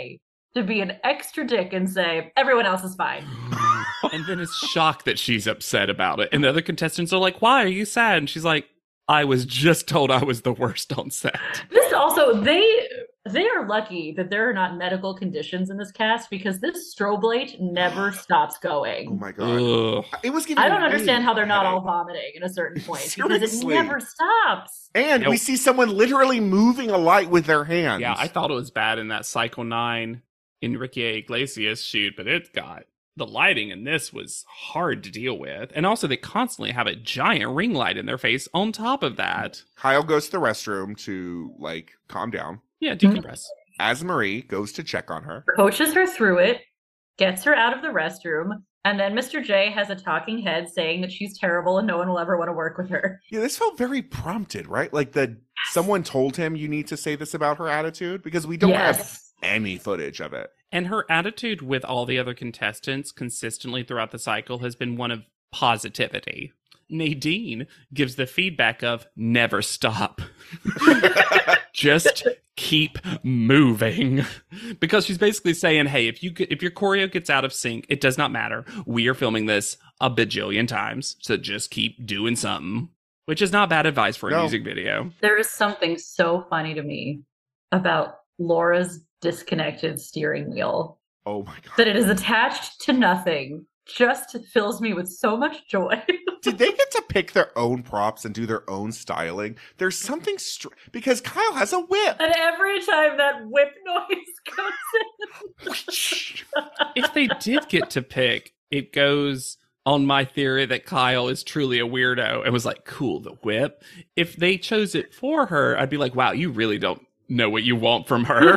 to be an extra dick and say, everyone else is fine. And then is shocked that she's upset about it. And the other contestants are like, why are you sad? And she's like, I was just told I was the worst on set. This also, they are lucky that there are not medical conditions in this cast because this strobe light never stops going. Oh my God. Ugh. It was giving I don't me understand how they're not all headache. vomiting at a certain point because it Seriously. never stops. And we Nope. see someone literally moving a light with their hands. Yeah, I thought it was bad in that Cycle 9 Enrique Iglesias shoot, but the lighting in this was hard to deal with. And also, they constantly have a giant ring light in their face on top of that. Kyle goes to the restroom to, like, calm down. Yeah, decompress. As Marie goes to check on her. Coaches her through it, gets her out of the restroom, and then Mr. J has a talking head saying that she's terrible and no one will ever want to work with her. Yeah, this felt very prompted, right? Like someone told him you need to say this about her attitude because we don't have any footage of it. And her attitude with all the other contestants consistently throughout the cycle has been one of positivity. Nadine gives the feedback of never stop. Just keep moving. Because she's basically saying, hey, if your choreo gets out of sync, it does not matter. We are filming this a bajillion times, so just keep doing something. Which is not bad advice for a music video. There is something so funny to me about Laura's disconnected steering wheel. Oh my God. That it is attached to nothing just fills me with so much joy. Did they get to pick their own props and do their own styling? There's something because Kyle has a whip. And every time that whip noise comes in. If they did get to pick, it goes on my theory that Kyle is truly a weirdo and was like, cool, the whip. If they chose it for her, I'd be like, wow, you really don't know what you want from her.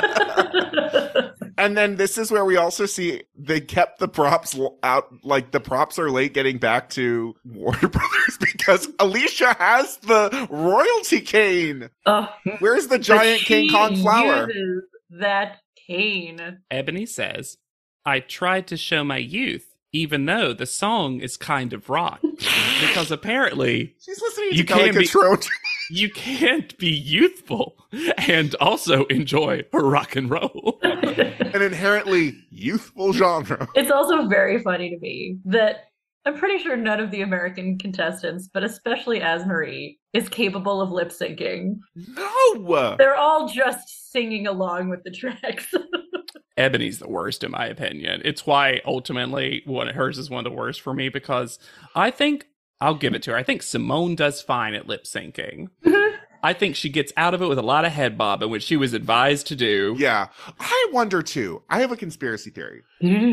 And then this is where we also see they kept the props out, like the props are late getting back to Warner Brothers because Alicia has the royalty cane. Oh, Where's the giant King Kong flower? Uses that cane. Ebony says, I tried to show my youth, even though the song is kind of rock. Because apparently She's listening You to Kelly can't be- Cutrone. you can't be youthful and also enjoy rock and roll. An inherently youthful genre. It's also very funny to me that I'm pretty sure none of the American contestants, but especially as Marie, is capable of lip syncing. No! They're all just singing along with the tracks. Ebony's the worst, in my opinion. It's why ultimately hers is one of the worst for me because I think I'll give it to her. I think Simone does fine at lip syncing. I think she gets out of it with a lot of head bobbing, which she was advised to do. Yeah. I wonder too. I have a conspiracy theory.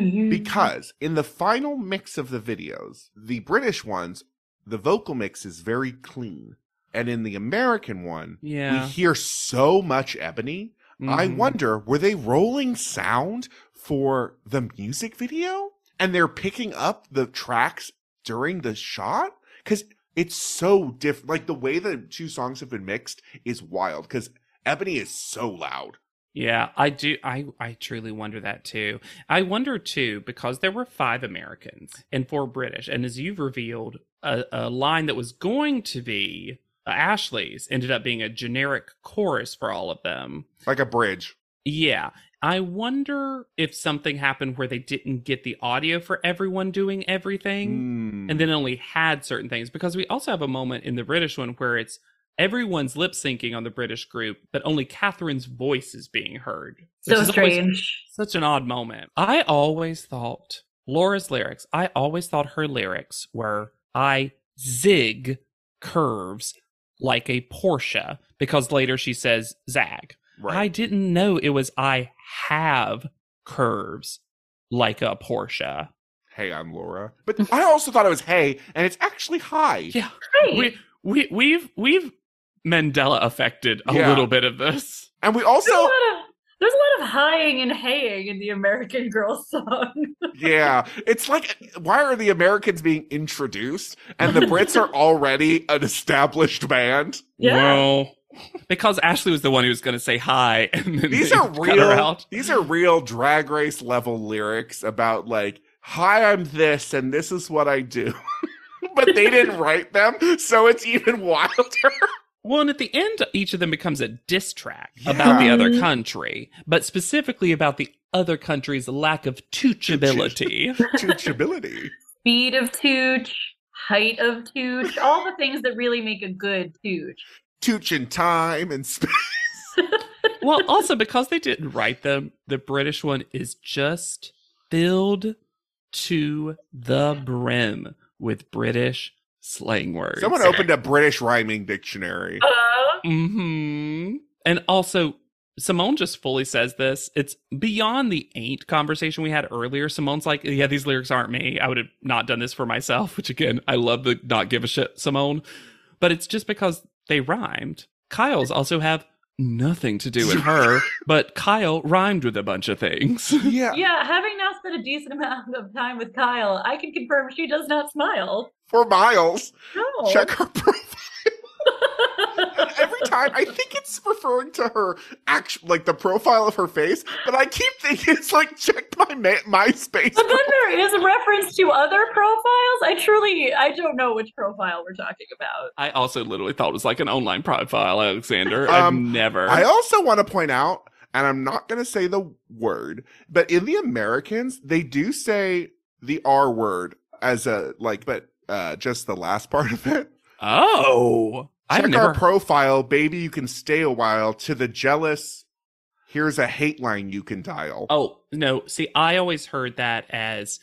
Because in the final mix of the videos, the British ones, the vocal mix is very clean. And in the American one, we hear so much Ebony. I wonder, were they rolling sound for the music video? And they're picking up the tracks during the shot? Because it's so different. Like, the way the two songs have been mixed is wild. Because Ebony is so loud. Yeah, I do. I truly wonder that too. I wonder too, because there were 5 Americans and 4 British. And as you've revealed, a line that was going to be Ashley's ended up being a generic chorus for all of them. Like a bridge. Yeah. I wonder if something happened where they didn't get the audio for everyone doing everything and then only had certain things. Because we also have a moment in the British one where it's everyone's lip syncing on the British group, but only Catherine's voice is being heard. So strange. Such an odd moment. I always thought Laura's lyrics, I always thought her lyrics were, I zig curves like a Porsche, because later she says zag. Right. I didn't know it was I have curves like a Porsche. Hey, I'm Laura. But I also thought it was hey, and it's actually hi. Yeah. Hey. We've Mandela affected a Yeah. little bit of this. And we also, There's a lot of highing and haying in the American Girl song. yeah, it's like, why are the Americans being introduced and the Brits are already an established band? Yeah. Well, because Ashley was the one who was going to say hi, and then These they are cut her out. real Drag Race level lyrics about like, hi, I'm this and this is what I do. But they didn't write them, so it's even wilder. Well, and at the end, each of them becomes a diss track about the other country, but specifically about the other country's lack of toochability. Toochability. Speed of tooch, height of tooch, all the things that really make a good tooch. Tooch in time and space. Well, also because they didn't write them, the British one is just filled to the brim with British slang words. Someone opened a British rhyming dictionary. And also, Simone just fully says this. It's beyond the ain't conversation we had earlier. Simone's like, yeah, these lyrics aren't me. I would have not done this for myself, which again, I love the not give a shit Simone. But it's just because they rhymed. Kyle's also have nothing to do with her, but Kyle rhymed with a bunch of things. Yeah. Yeah, having now spent a decent amount of time with Kyle, I can confirm she does not smile. For miles. No. Check her profile. Every time, I think it's referring to her like the profile of her face, but I keep thinking it's like, check my MySpace. But then there is a reference to other profiles. I don't know which profile we're talking about. I also literally thought it was like an online profile, Alexander. I've never. I also want to point out, and I'm not going to say the word, but in the Americans, they do say the R word as a, like, but just the last part of it. Oh. Check our profile, baby, you can stay a while. To the jealous, here's a hate line you can dial. Oh, no. See, I always heard that as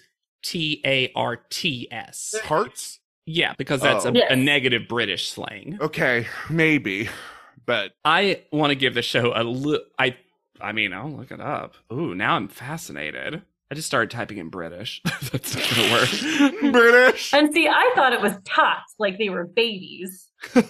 TARTS. Hearts? Yeah, because that's a negative British slang. Okay, maybe. But I want to give the show a little... I mean, I'll look it up. Ooh, now I'm fascinated. I just started typing in British. That's not going to work. British. And see, I thought it was tots, like they were babies. That's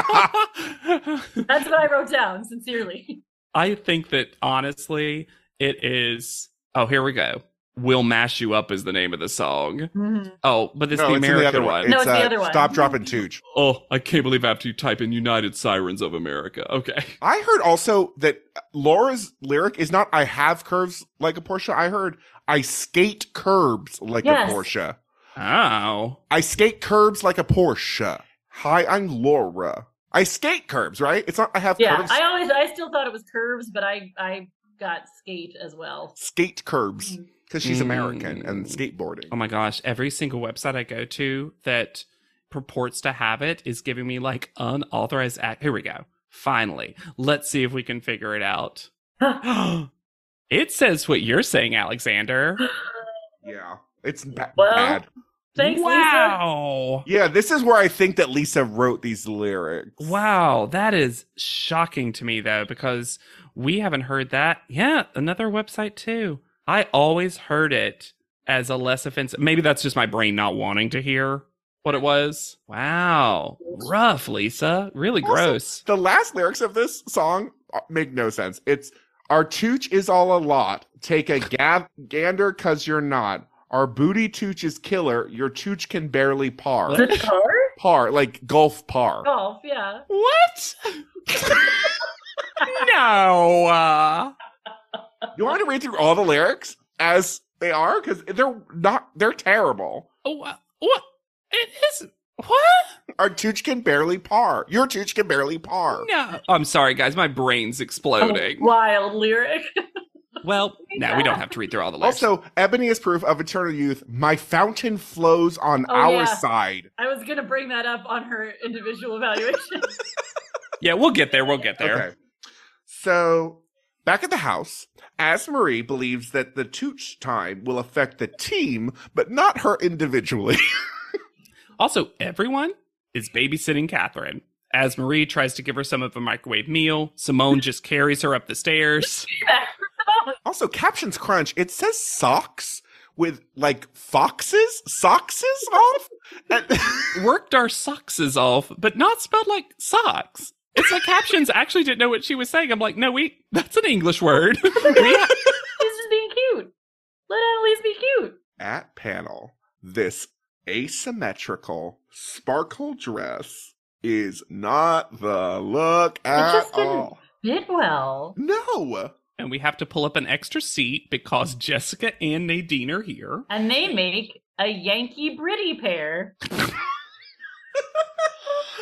what I wrote down, sincerely. I think that, honestly, it is... Oh, here we go. We'll Mash You Up is the name of the song. Mm-hmm. Oh, but it's No, the it's American the other one. No, it's the other one. Stop, Drop, and Tooch. Oh, I can't believe after you type in United Sirens of America. Okay. I heard also that Laura's lyric is not I have curves like a Porsche. I heard I skate curbs like a Porsche. Oh. I skate curbs like a Porsche. Hi, I'm Laura. I skate curbs, right? It's not I have curves. I still thought it was curves, but I got skate as well. Skate curbs. Because she's American and skateboarding. Oh my gosh. Every single website I go to that purports to have it is giving me like unauthorized Here we go. Finally. Let's see if we can figure it out. It says what you're saying, Alexander. Yeah. It's bad. Thanks, wow. Lisa. Yeah, this is where I think that Lisa wrote these lyrics. Wow. That is shocking to me, though, because we haven't heard that. Yeah, another website, too. I always heard it as a less offensive. Maybe that's just my brain not wanting to hear what it was. Wow. Rough, Lisa. Really gross. The last lyrics of this song make no sense. It's, our tooch is all a lot. Take a gander cause you're not. Our booty tooch is killer. Your tooch can barely par. Is it par? Par, like golf par. Golf, yeah. What? No. You want me to read through all the lyrics as they are? Because they're terrible. What? It is. What? Our tooch can barely par. Your tooch can barely par. No. I'm sorry, guys. My brain's exploding. Wild lyric. Well, no, we don't have to read through all the lyrics. Also, ebony is proof of eternal youth. My fountain flows on our side. I was going to bring that up on her individual evaluation. Yeah, we'll get there. Okay. So, back at the house, Asmarie believes that the tooch time will affect the team, but not her individually. Also, everyone is babysitting Catherine. Asmarie tries to give her some of a microwave meal. Simone just carries her up the stairs. Also, captions crunch. It says socks with like foxes? Soxes off? Worked our soxes off, but not spelled like socks. It's like captions actually didn't know what she was saying. I'm like, no, that's an English word. She's just being cute. Let Annalise be cute. At panel, this asymmetrical sparkle dress is not the look at all. Did well. No. And we have to pull up an extra seat because Jessica and Nadine are here. And they make a Yankee Britty pair.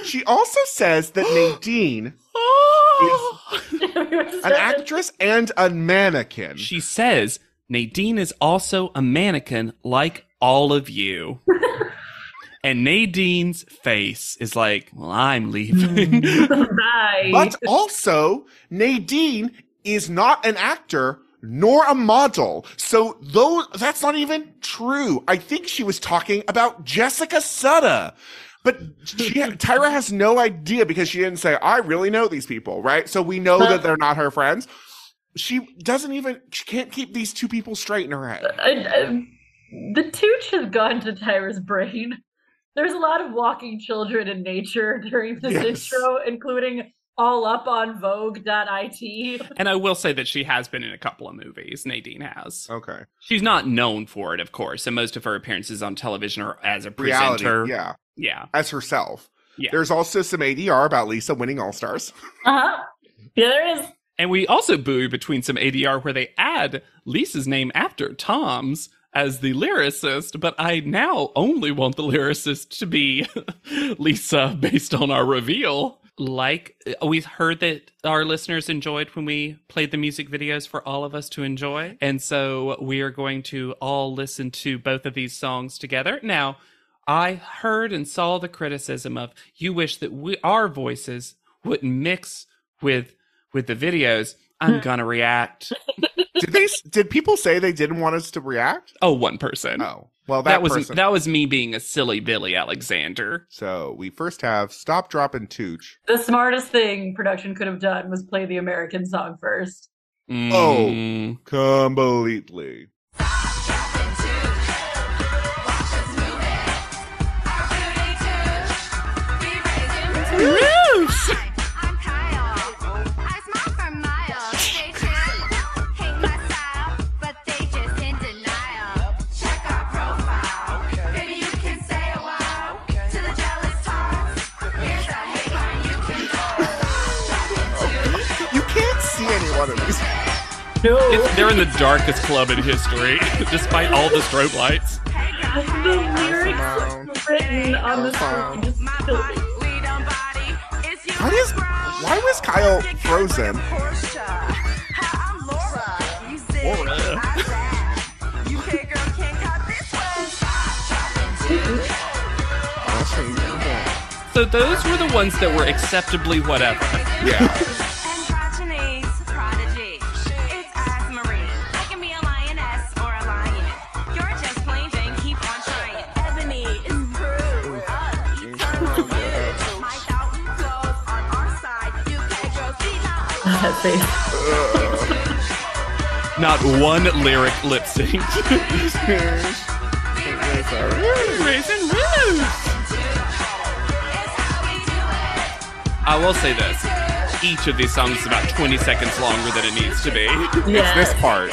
She also says that Nadine is an actress and a mannequin. She says Nadine is also a mannequin like all of you. And Nadine's face is like, well, I'm leaving. Bye. But also, Nadine is not an actor nor a model. So that's not even true. I think she was talking about Jessica Sutta. But Tyra has no idea because she didn't say, I really know these people, right? So we know that they're not her friends. She can't keep these two people straight in her head. The tooch has gone to Tyra's brain. There's a lot of walking children in nature during this intro, including all up on Vogue.it. And I will say that she has been in a couple of movies. Nadine has. Okay. She's not known for it, of course. And most of her appearances on television are as a presenter. Reality, Yeah. as herself. Yeah. There's also some ADR about Lisa winning All-Stars. Uh-huh. Yeah, there is. And we also buoy between some ADR where they add Lisa's name after Tom's as the lyricist, but I now only want the lyricist to be Lisa based on our reveal. Like, we heard that our listeners enjoyed when we played the music videos for all of us to enjoy. And so we are going to all listen to both of these songs together. Now, I heard and saw the criticism of, you wish that our voices wouldn't mix with the videos. I'm gonna react. Did people say they didn't want us to react? Oh, one person. Oh, well, that was me being a silly Billy Alexander. So we first have Stop, Drop, and Tooch. The smartest thing production could have done was play the American song first. Oh, completely. Roofs! No. They're in the darkest club in history, despite all the strobe lights. The lyrics written on the screen just kill me. Why was Kyle frozen? So those were the ones that were acceptably whatever. Yeah. That face. Not one lyric lip sync. Raisin Roof. I will say this. Each of these songs is about 20 seconds longer than it needs to be. Yeah. It's this part.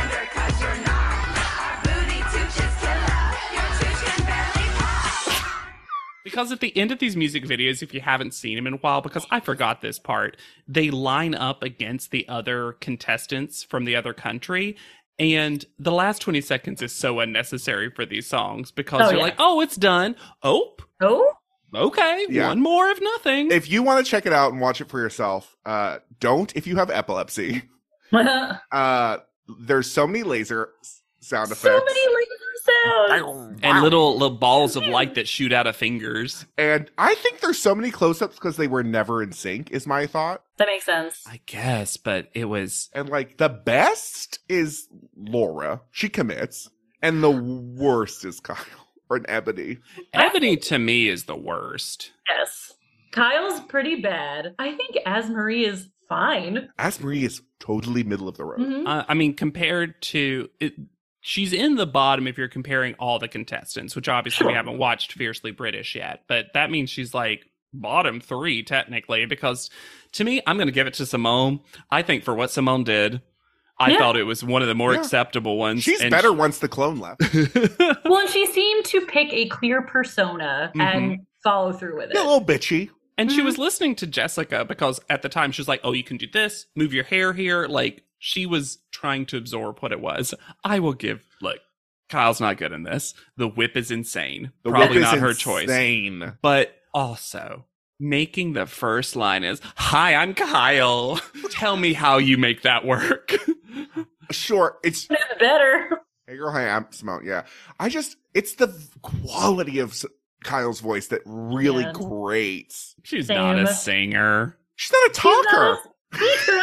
Because at the end of these music videos, if you haven't seen them in a while, because I forgot this part, they line up against the other contestants from the other country. And the last 20 seconds is so unnecessary for these songs because you're like, oh, it's done. Oh, okay. Yeah. One more of nothing. If you want to check it out and watch it for yourself, don't if you have epilepsy. There's so many laser sound effects. So many laser sounds. And little balls of light that shoot out of fingers. And I think there's so many close-ups because they were never in sync, is my thought. That makes sense. I guess, but it was... And, like, the best is Laura. She commits. And the worst is Kyle. Or Ebony. Ebony, to me, is the worst. Yes. Kyle's pretty bad. I think Asmarie is fine. Asmarie is totally middle of the road. Mm-hmm. I mean, compared to... she's in the bottom if you're comparing all the contestants, which obviously we haven't watched Fiercely British yet. But that means she's like bottom 3 technically, because to me, I'm going to give it to Simone. I think for what Simone did, I thought it was one of the more acceptable ones. She's better once the clone left. Well, and she seemed to pick a clear persona and follow through with it. A little bitchy. And she was listening to Jessica because at the time she was like, oh, you can do this, move your hair here. Like, she was trying to absorb what it was. I will give, look, Kyle's not good in this. The whip is insane. Probably not her choice. Insane. But also, making the first line is, "Hi, I'm Kyle. Tell me how you make that work." Sure, it's better. Hey girl, hi, I'm Simone. Yeah. It's the quality of Kyle's voice that really Yeah. grates. She's Same. not a singer. She's not a talker. Speaker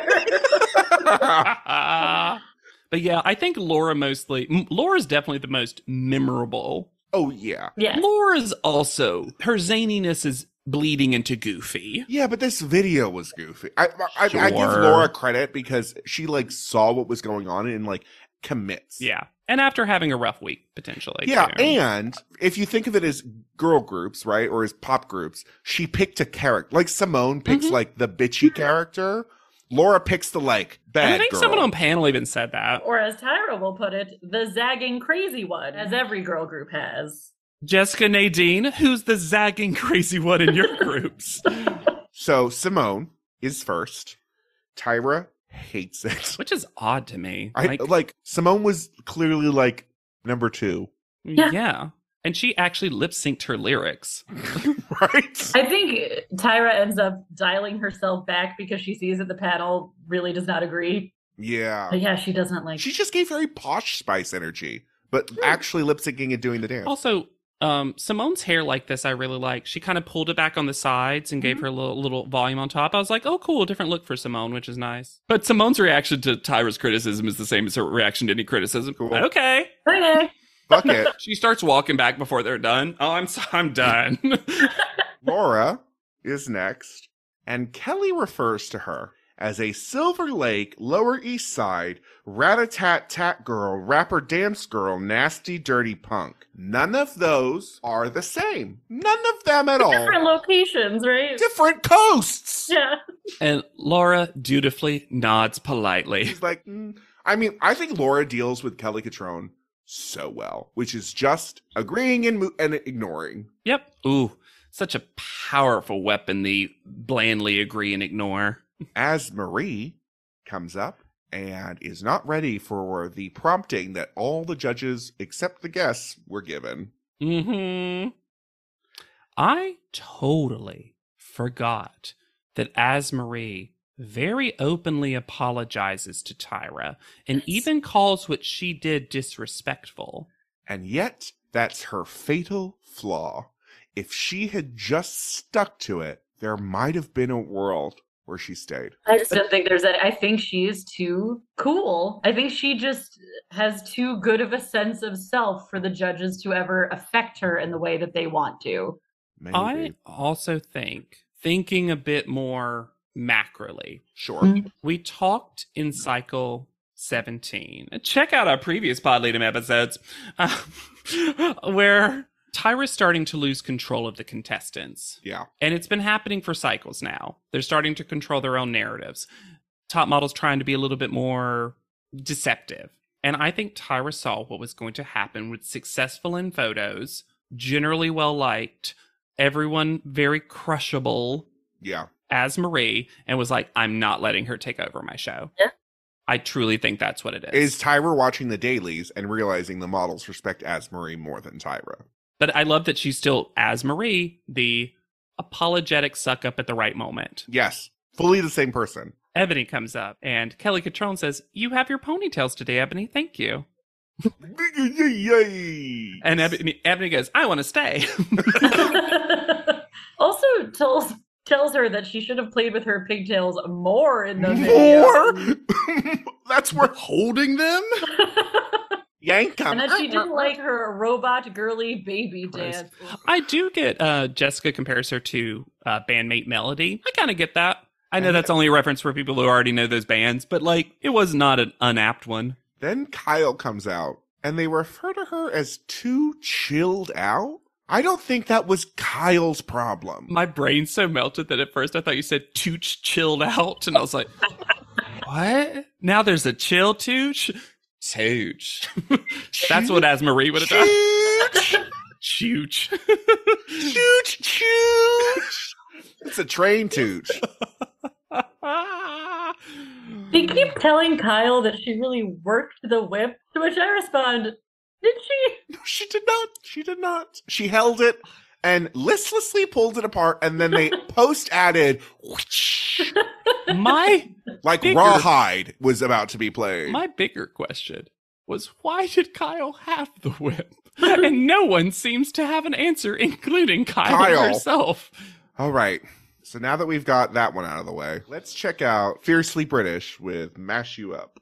either. But yeah, I think Laura's definitely the most memorable. Oh, yeah. Yes. Laura's also, her zaniness is bleeding into goofy. Yeah, but this video was goofy. I give Sure. Laura credit because she, like, saw what was going on and, like, commits. Yeah. And after having a rough week, potentially. Yeah, too. and if you think of it as girl groups, right, or as pop groups, she picked a character. Like Simone picks, Mhm. like, the bitchy character. Laura picks the, like, bad And I think girl. someone on panel even said that. Or as Tyra will put it, the zagging crazy one, as every girl group has. Jessica Nadine, who's the zagging crazy one in your groups? So Simone is first. Tyra hates it. Which is odd to me. Simone was clearly, like, number 2. Yeah. Yeah. And she actually lip synced her lyrics. Right? I think Tyra ends up dialing herself back because she sees that the panel really does not agree. Yeah. But yeah, she doesn't like. She just gave very Posh Spice energy, but actually lip syncing and doing the dance. Also, Simone's hair like this, I really like. She kind of pulled it back on the sides and gave her a little volume on top. I was like, oh, cool, different look for Simone, which is nice. But Simone's reaction to Tyra's criticism is the same as her reaction to any criticism. Cool. Okay. Okay. Fuck it. She starts walking back before they're done. Oh, I'm done. Laura is next, and Kelly refers to her as a Silver Lake, Lower East Side, rat-a-tat-tat girl, rapper dance girl, nasty dirty punk. None of those are the same. None of them at all. Different locations, right? Different coasts. Yeah. And Laura dutifully nods politely. She's like, I mean, I think Laura deals with Kelly Catrone so well, which is just agreeing and ignoring. Yep. Ooh, such a powerful weapon, the blandly agree and ignore. As Marie comes up and is not ready for the prompting that all the judges except the guests were given. Mm-hmm. I totally forgot that As Marie very openly apologizes to Tyra and even calls what she did disrespectful. And yet, that's her fatal flaw. If she had just stuck to it, there might have been a world where she stayed. I just don't think there's that. I think she is too cool. I think she just has too good of a sense of self for the judges to ever affect her in the way that they want to. Maybe. I also think, thinking a bit more macroly, Sure. we talked in cycle 17. Check out our previous Podleadum episodes where Tyra's starting to lose control of the contestants. Yeah. And it's been happening for cycles now. They're starting to control their own narratives. Top Model's trying to be a little bit more deceptive. And I think Tyra saw what was going to happen with successful in photos, generally well-liked, everyone very crushable Yeah. as Marie, and was like, I'm not letting her take over my show. Yeah. I truly think that's what it is. Is Tyra watching the dailies and realizing the models respect As Marie more than Tyra? But I love that she's still, as Marie, the apologetic suck up at the right moment. Yes. Fully the same person. Ebony comes up, and Kelly Catrone says, you have your ponytails today, Ebony. Thank you. Yay! And Ebony goes, I want to stay. Also tells her that she should have played with her pigtails more in the video. More? That's worth holding them? Yank them. And that she didn't like her robot girly baby dance. I do get Jessica compares her to bandmate Melody. I kind of get that. I know that's only a reference for people who already know those bands, but like it was not an unapt one. Then Kyle comes out, and they refer to her as too chilled out. I don't think that was Kyle's problem. My brain so melted that at first I thought you said Tooch chilled out, and I was like, what? Now there's a chill Tooch? Tooch. That's what As Marie would have done. Chooch. Chooch, chooch. It's a train tooch. They keep telling Kyle that she really worked the whip, to which I respond, did she? No, she did not. She did not. She held it and listlessly pulled it apart, and then they post-added My like bigger- Rawhide was about to be played. My bigger question was, why did Kyle have the whip? And no one seems to have an answer, including Kyle herself. All right. So now that we've got that one out of the way, let's check out Fiercely British with Mash You Up.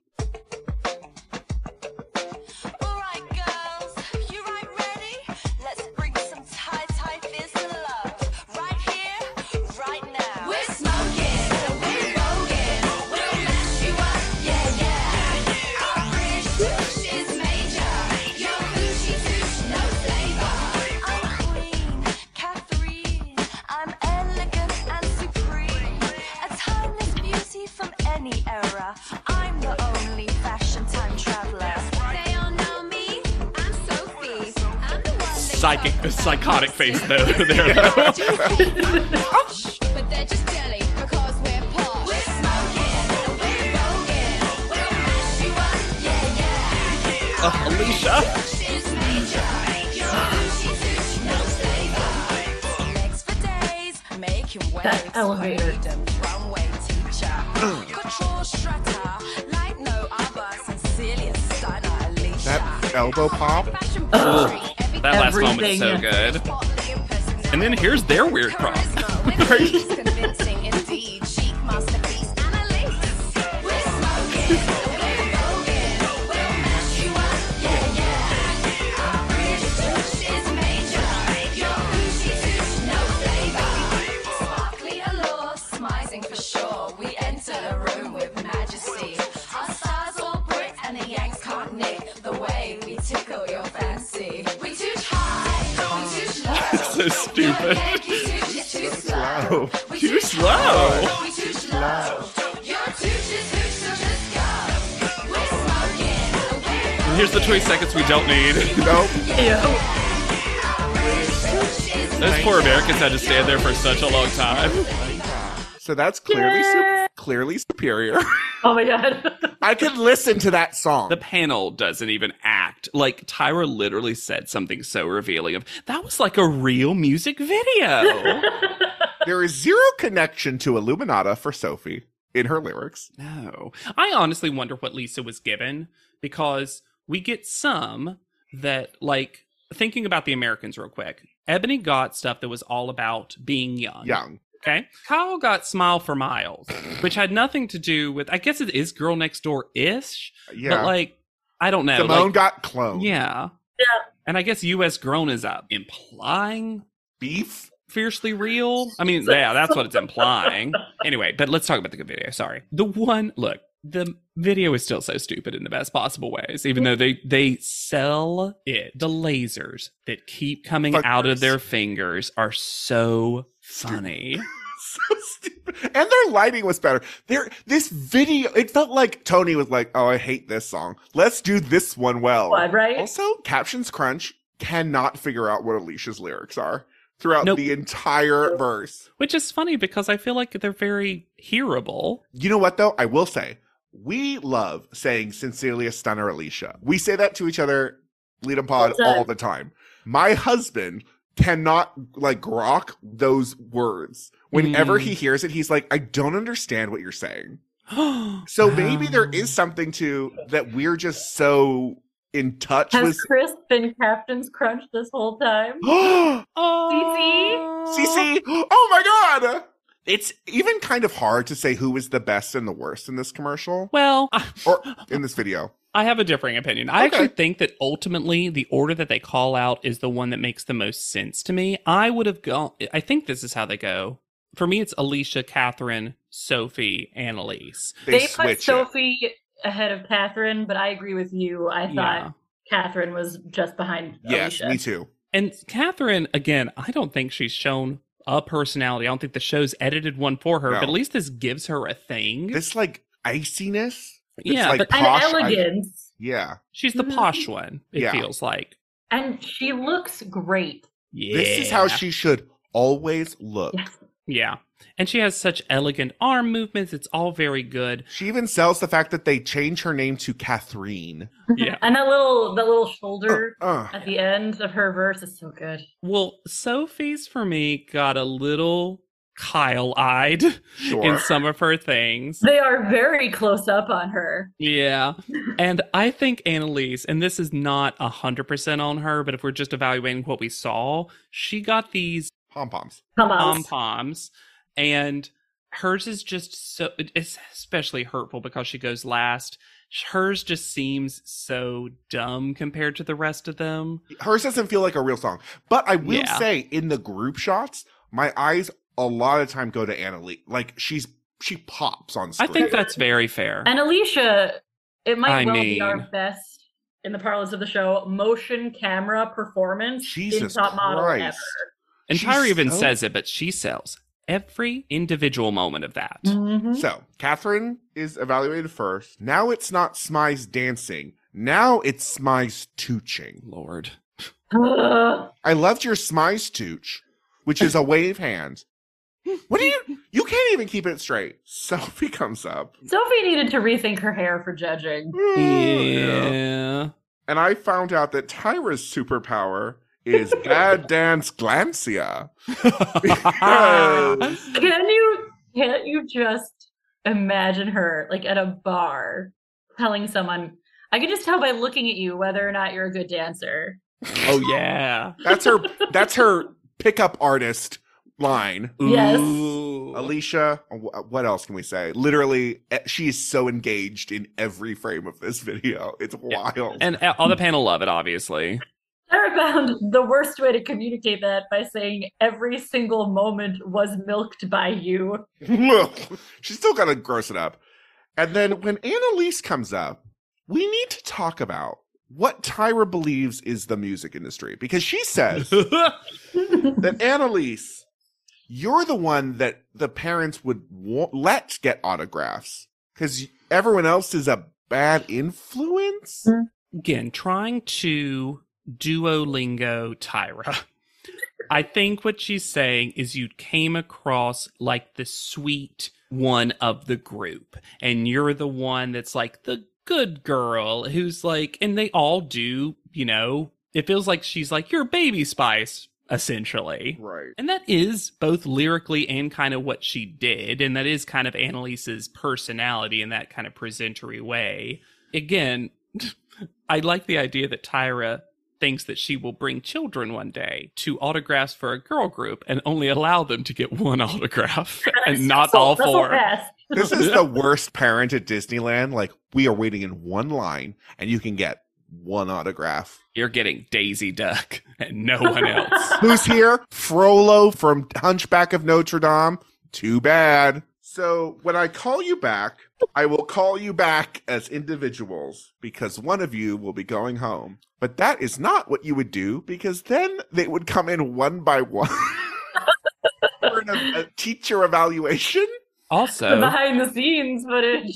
Alright girls, you right ready? Let's bring some tie fizz to love. Right here, right now. We're smoking, we're bogan, we'll mash you up, yeah, yeah. Our British push is major, your coochie touche, no flavor. I'm Queen Catherine, I'm elegant and supreme. A timeless beauty from any era. I'm the only fashion time traveler. They all know me. I'm Sophie. I'm the one Psychotic face though. There. but they're just jelly because we're posh. We're smoking, we're bogan, we'll mash you up, yeah, yeah. Alicia. She's major, your coochie touche, no flavor. Legs for days, making waves. That elevator. Freedom, runway teacher. Couture strutter, like no other. Cecilia Steiner, Alicia. That elbow pop. Fashion Ugh. poetry, every That last Everything. moment's so good. spotly and personal. And then here's their weird prop. Charisma, with ease, convincing indeed. Chic masterpiece, Annalise. We're smoking, we're bogan, we'll mash you up, yeah, yeah. Our British touch is major, your coochie touche, no flavor. Sparkly allure, smizing for sure. We enter the room with majesty. Our stars all Brit and the Yanks can't nick the way we tickle your fancy. We touch high, we touch low. So stupid. Too slow. Too slow. We too slow. Your tooch is hooch, so just go. We're smoking. And here's the 20 seconds we don't need. Nope. Those poor Americans had to stand there for such a long time. So that's clearly superior. Oh my god. I could listen to that song. The panel doesn't even act. Like, Tyra literally said something so revealing of, that was like a real music video. There is zero connection to Illuminata for Sophie in her lyrics. No. I honestly wonder what Lisa was given, because we get some that, like, thinking about the Americans real quick. Ebony got stuff that was all about being young. Young. Okay. Kyle got Smile for Miles, which had nothing to do with, I guess it is Girl Next Door-ish. Yeah. But, like, I don't know. Simone like, got cloned. yeah. Yeah. And I guess U.S. Grown is implying Beef. Fiercely Real. I mean, yeah, that's what it's implying. Anyway, but let's talk about the good video. Sorry. The video is still so stupid in the best possible ways, even though they sell it. The lasers that keep coming out of their fingers are so funny. So stupid. And their lighting was better. This video, it felt like Tony was like, oh, I hate this song. Let's do this one well. What, right? Also, Captions Crunch cannot figure out what Alicia's lyrics are throughout Nope. the entire verse. Which is funny because I feel like they're very hearable. You know what, though? I will say, we love saying Sincerely Stunner Alicia. We say that to each other, Lead 'em Pod, all the time. My husband cannot, like, grok those words. Whenever he hears it, he's like, I don't understand what you're saying. So maybe there is something to that we're just so in touch Has with. Chris been Captain's Crunch this whole time? CC! Oh my god! It's even kind of hard to say who is the best and the worst in this commercial. Well, Or in this video. I have a differing opinion. I Okay. actually think that ultimately the order that they call out is the one that makes the most sense to me. I would have gone, I think this is how they go. For me, it's Alicia, Catherine, Sophie, Annalise. They They put switch it. Sophie ahead of Catherine, but I agree with you. I thought Yeah. Catherine was just behind Yes, Alicia. me too. And Catherine, again, I don't think she's shown a personality. I don't think the show's edited one for her, No. but at least this gives her a thing. This, like, iciness. It's Yeah, like but- And posh elegance. yeah. She's the posh one, it Yeah. feels like. And she looks great. Yeah. This is how she should always look. Yes. Yeah. And she has such elegant arm movements. It's all very good. She even sells the fact that they change her name to Catherine. Yeah. And that little shoulder Uh, at the end of her verse is so good. Well, Sophie's for me got a little Kyle-eyed Sure. in some of her things. They are very close up on her. Yeah. And I think Annalise, and this is not 100% on her, but if we're just evaluating what we saw, she got these Pom-poms. Come on. pom-poms, and hers is just so, it's especially hurtful because she goes last. Hers just seems so dumb compared to the rest of them. Hers doesn't feel like a real song. But I will Yeah. say, in the group shots, my eyes a lot of time go to Annalise. Like, she pops on I screen. think that's very fair. And Alicia, it might I well be our mean- best, in the parlance of the show, motion camera performance Jesus in Top Model Christ. ever. And She's Tyra even so- says it, but she sells every individual moment of that. Mhm. So, Catherine is evaluated first. Now it's not Smy's dancing. Now it's Smy's tooching. Lord. Ugh. I loved your Smy's tooch, which is a wave hand. What do you can't even keep it straight. Sophie comes up. Sophie needed to rethink her hair for judging. Yeah. And I found out that Tyra's superpower is bad dance glancia. Because- Can't you just imagine her like at a bar telling someone, I can just tell by looking at you whether or not you're a good dancer. Oh, yeah. that's her pickup artist line. Yes. Ooh. Alicia, what else can we say? Literally, she is so engaged in every frame of this video. It's wild. And all the panel love it, obviously. Sarah found the worst way to communicate that by saying every single moment was milked by you. She's still got to gross it up. And then when Annalise comes up, we need to talk about what Tyra believes is the music industry. Because she says that, Annalise, you're the one that the parents would let get autographs because everyone else is a bad influence. Again, trying to Duolingo Tyra. I think what she's saying is you came across like the sweet one of the group, and you're the one that's like the good girl who's like, and they all do, you know, it feels like she's like your baby Spice, essentially. Right. And that is both lyrically and kind of what she did, and that is kind of Annalise's personality in that kind of presentory way. Again, I like the idea that Tyra thinks that she will bring children one day to autographs for a girl group and only allow them to get one autograph and not all four. This is the worst parent at Disneyland. Like, we are waiting in one line and you can get one autograph. You're getting Daisy Duck and no one else. Who's here? Frollo from Hunchback of Notre Dame. Too bad. So when I call you back, I will call you back as individuals because one of you will be going home. But that is not what you would do because then they would come in one by one for a teacher evaluation. The Also, behind the scenes footage.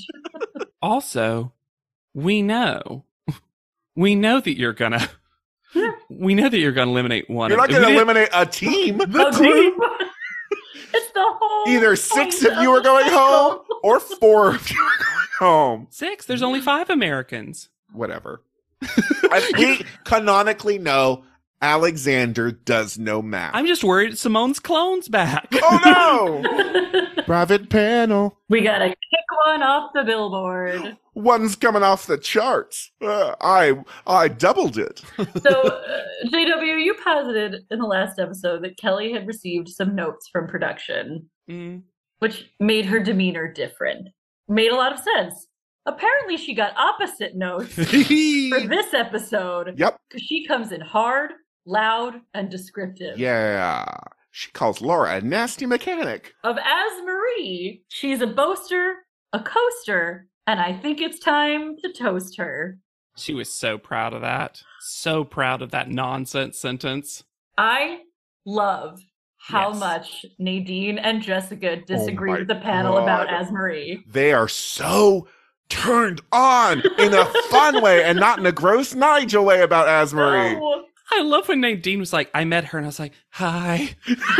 we know that you're gonna eliminate one. You're not going to eliminate a team. A group. It's the whole Either 6 point of you are going the cycle. home or 4 of you are going home. 6. There's only 5 Americans. Whatever. We canonically know Alexander does no math. I'm just worried Simone's clone's back. Oh no! Private panel. We gotta kick one off the billboard. One's coming off the charts. I doubled it. So, JW, you posited in the last episode that Kelly had received some notes from production, Mm. which made her demeanor different. Made a lot of sense. Apparently, she got opposite notes for this episode Yep. because she comes in hard, loud, and descriptive. Yeah. She calls Laura a nasty mechanic. Of As Marie, she's a boaster, a coaster, and I think it's time to toast her. She was so proud of that. So proud of that nonsense sentence. I love how Yes. much Nadine and Jessica disagree my with the panel about God. As Marie. They are so turned on in a fun way and not in a gross Nigel way about Asmarie. Oh, I love when Nadine was like, I met her and I was like, hi.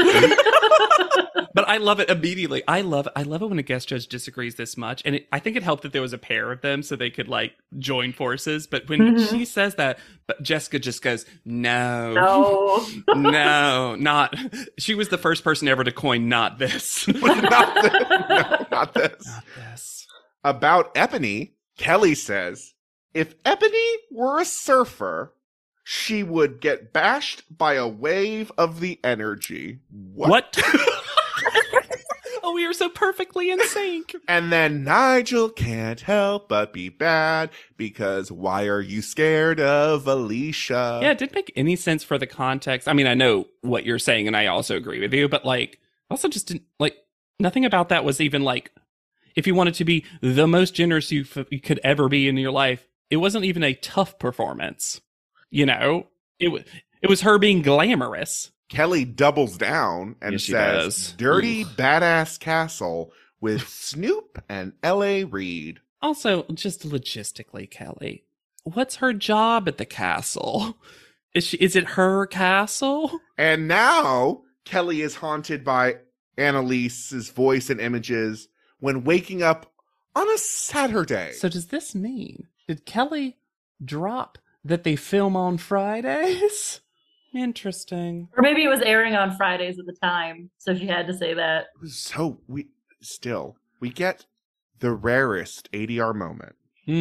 But I love it immediately. I love it when a guest judge disagrees this much. And I think it helped that there was a pair of them so they could like join forces. But when she says that, but Jessica just goes, no, not. She was the first person ever to coin not this. Not this. No, not this. Not this. About Ebony, Kelly says, if Ebony were a surfer, she would get bashed by a wave of the energy. What? Oh, we are so perfectly in sync. And then Nigel can't help but be bad because why are you scared of Alicia? Yeah, it didn't make any sense for the context. I mean, I know what you're saying, and I also agree with you, but like, also just didn't, like, nothing about that was even like, if you wanted to be the most generous you could ever be in your life, it wasn't even a tough performance. You know, it was her being glamorous. Kelly doubles down and Yes, she says, does. Dirty Badass Castle with Snoop and L.A. Reid. Also, just logistically, Kelly, what's her job at the castle? Is it her castle? And now Kelly is haunted by Annalise's voice and images when waking up on a Saturday. So does this mean, did Kelly drop that they film on Fridays? Interesting. Or maybe it was airing on Fridays at the time, so she had to say that. So we get the rarest ADR moment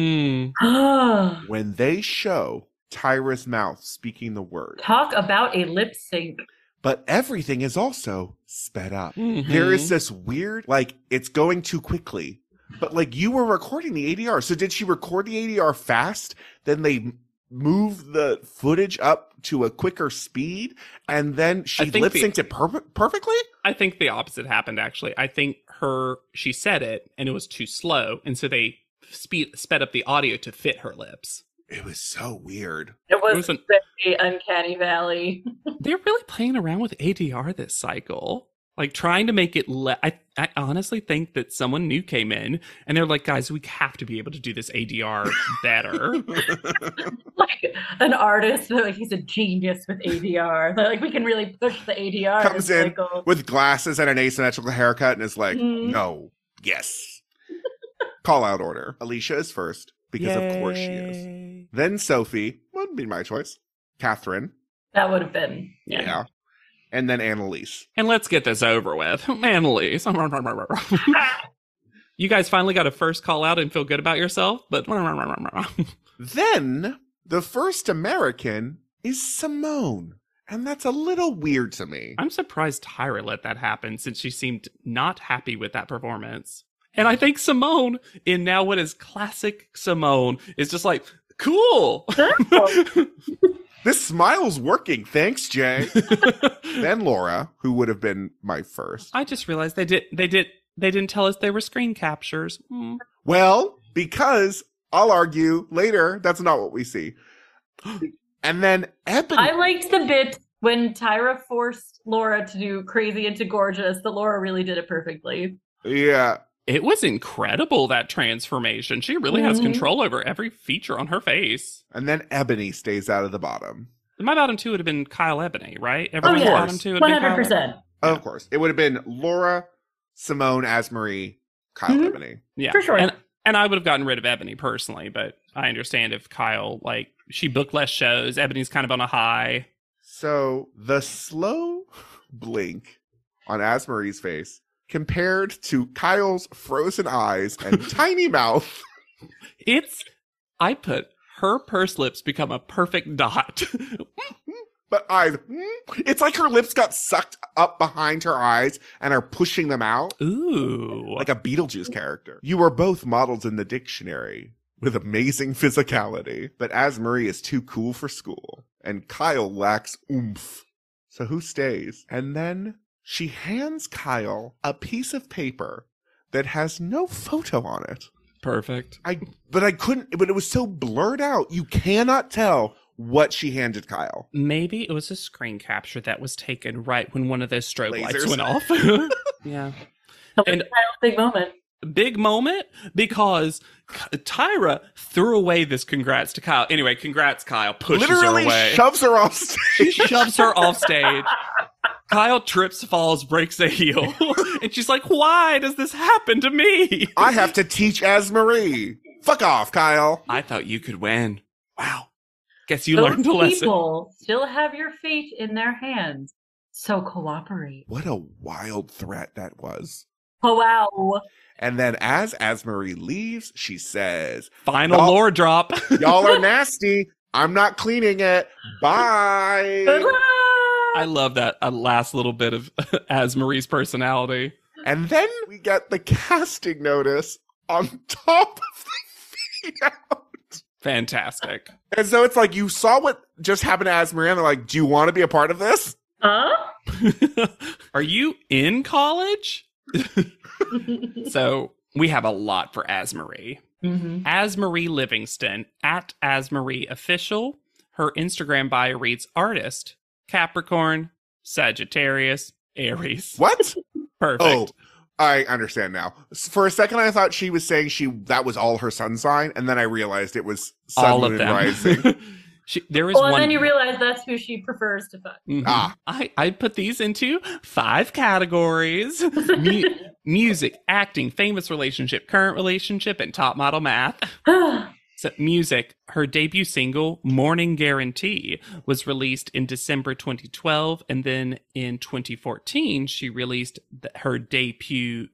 when they show Tyra's mouth speaking the word. Talk about a lip sync. But everything is also sped up. Mhm. There is this weird, like, it's going too quickly. But, like, you were recording the ADR. So did she record the ADR fast? Then they move the footage up to a quicker speed? And then she I think lip synced it perfectly? I think the opposite happened, actually. I think she said it, and it was too slow, and so they sped up the audio to fit her lips. It was so weird. It was wasn't- very uncanny valley. They're really playing around with ADR this cycle. Like, trying to make it I honestly think that someone new came in, and they're like, guys, we have to be able to do this ADR better. Like an artist, like he's a genius with ADR. They're like, we can really push the ADR. Comes in cycle. with glasses and an asymmetrical haircut and is like, no, yes. Call out order. Alicia is first because of course she is. Yay. Then Sophie would be my choice. Catherine. That would have been. Yeah. And then Annalise. And let's get this over with. Annalise. You guys finally got a first call out and feel good about yourself, but Then the first American is Simone. And that's a little weird to me. I'm surprised Tyra let that happen since she seemed not happy with that performance. And I think Simone, in now what is classic Simone, is just like, cool. This smile's working. Thanks, Jay. Then Laura, who would have been my first. I just realized they didn't tell us they were screen captures. Well, because I'll argue later, that's not what we see. And then Ebony. I liked the bit when Tyra forced Laura to do Crazy into Gorgeous, that Laura really did it perfectly. Yeah. It was incredible, that transformation. She really has control over every feature on her face. And then Ebony stays out of the bottom. My bottom two would have been Kyle Ebony, right? Oh, Everyone's yeah. bottom two would have been Kyle 100%. Of course. It would have been Laura, Simone, Asmarie, Kyle Ebony. Yeah, For sure. And I would have gotten rid of Ebony personally, but I understand if Kyle, like, she booked less shows. Ebony's kind of on a high. So the slow blink on Asmarie's face compared to Kyle's frozen eyes and tiny mouth. I put her pursed lips become a perfect dot. But eyes, it's like her lips got sucked up behind her eyes and are pushing them out. Ooh. Like a Beetlejuice character. You are both models in the dictionary with amazing physicality, but Asmarie is too cool for school, and Kyle lacks oomph. So who stays? And then she hands Kyle a piece of paper that has no photo on it. Perfect. But it was so blurred out, you cannot tell what she handed Kyle. Maybe it was a screen capture that was taken right when one of those strobe lights Lasers. went off. Yeah. And Big moment. big moment because Tyra threw away this congrats to Kyle. Anyway, congrats, Kyle. Pushes Literally her away. shoves her off She stage. shoves her off stage. Kyle trips, falls, breaks a heel. And she's like, why does this happen to me? I have to teach Asmarie. Fuck off, Kyle. I thought you could win. Wow. Guess you Those learned a lesson. people still have your fate in their hands. So cooperate. What a wild threat that was. Oh, wow. And then as Asmarie leaves, she says, Final Y'all- lore drop. y'all are nasty. I'm not cleaning it. Bye. Good luck. I love that last little bit of Asmarie's personality. And then we get the casting notice on top of the feed out. Fantastic. And so it's like, you saw what just happened to Asmarie, and they're like, do you want to be a part of this? Huh? Are you in college? So we have a lot for Asmarie. Mm-hmm. Asmarie Livingston at Asmarie Official. Her Instagram bio reads artist, Capricorn, Sagittarius, Aries. What? Perfect. Oh, I understand now. For a second, I thought she was saying that was all her sun sign, and then I realized it was sun, All of moon, them. rising. There is Well, one. and then you realize that's who she prefers to fuck. Mhm. Ah. I put these into 5 categories: music, acting, famous relationship, current relationship, and top model math. So, music, her debut single, Morning Guarantee, was released in December 2012. And then in 2014, she released her debut,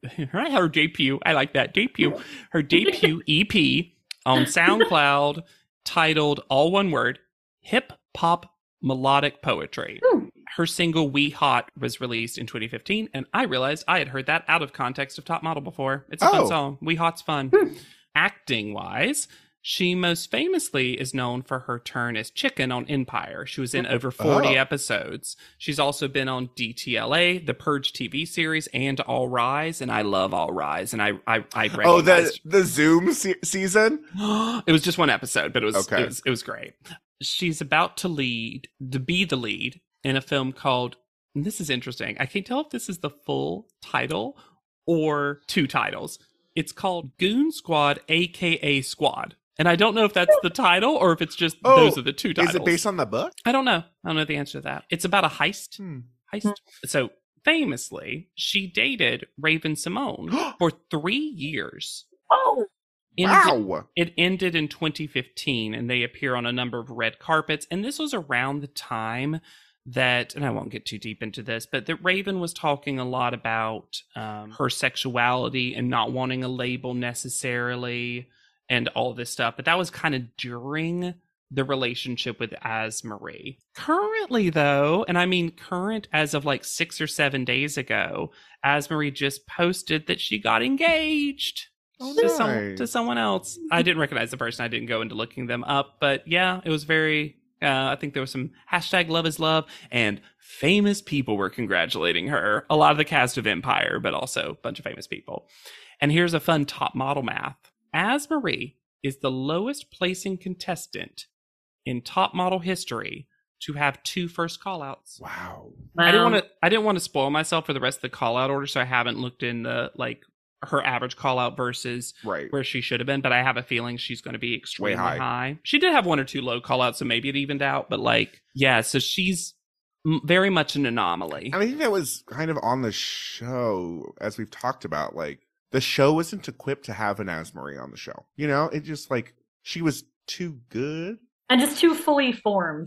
I like that, her debut EP on SoundCloud titled, all one word, Hip Hop Melodic Poetry. Her single, We Hot, was released in 2015. And I realized I had heard that out of context of Top Model before. It's a fun Oh. song. We Hot's fun. Acting-wise, she most famously is known for her turn as Chicken on Empire. She was in over 40 Oh. episodes. She's also been on DTLA, the Purge TV series, and All Rise. And I love All Rise. And I Oh, recognized the Zoom season? it was just one episode, but it was Okay. it was great. She's about to be the lead in a film called, and this is interesting, I can't tell if this is the full title or 2 titles. It's called Goon Squad, aka Squad. And I don't know if that's the title or if it's just those are the 2 titles. Is it based on the book? I don't know. I don't know the answer to that. It's about a heist. Hmm. So famously, she dated Raven Simone for 3 years. Oh, Wow. It ended in 2015, and they appear on a number of red carpets. And this was around the time that, and I won't get too deep into this, but that Raven was talking a lot about her sexuality and not wanting a label necessarily and all this stuff. But that was kind of during the relationship with Asmarie. Currently, though, and I mean current as of like 6 or 7 days ago, Asmarie just posted that she got engaged. To someone else. I didn't recognize the person. I didn't go into looking them up. But yeah, it was very, I think there was some hashtag love is love, and famous people were congratulating her. A lot of the cast of Empire, but also a bunch of famous people. And here's a fun top model math. Asmarie is the lowest placing contestant in top model history to have 2 first call outs. Wow. I didn't want to spoil myself for the rest of the call out order, so I haven't looked in the her average call out versus Right. where she should have been, but I have a feeling she's going to be extremely high. high. She did have 1 or 2 low call outs, so maybe it evened out, but yeah, so she's very much an anomaly. And I think that was kind of on the show, as we've talked about. Like, the show wasn't equipped to have an Asmarie on the show. You know, it just she was too good. and just too fully formed.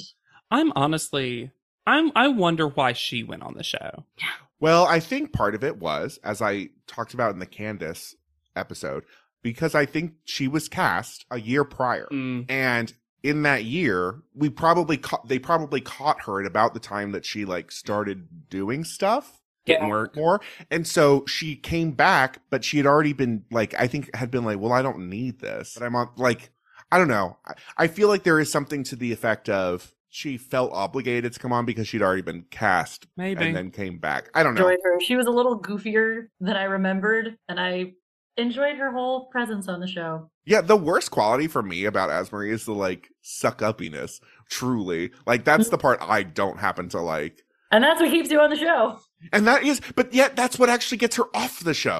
I wonder why she went on the show. Well, I think part of it was, as I talked about in the Candace episode, because I think she was cast a year prior. And in that year, they probably caught her at about the time that she started doing stuff. Getting work. More. And so she came back, but she had already been I think had been well, I don't need this. But I'm on I don't know. I feel like there is something to the effect of she felt obligated to come on because she'd already been cast. Maybe. And then came back. I don't know. Enjoyed her. She was a little goofier than I remembered, and I enjoyed her whole presence on the show. Yeah, the worst quality for me about Asmarie is the suck uppiness. Truly. That's the part I don't happen to like. And that's what keeps you on the show. And that is, but yet that's what actually gets her off the show.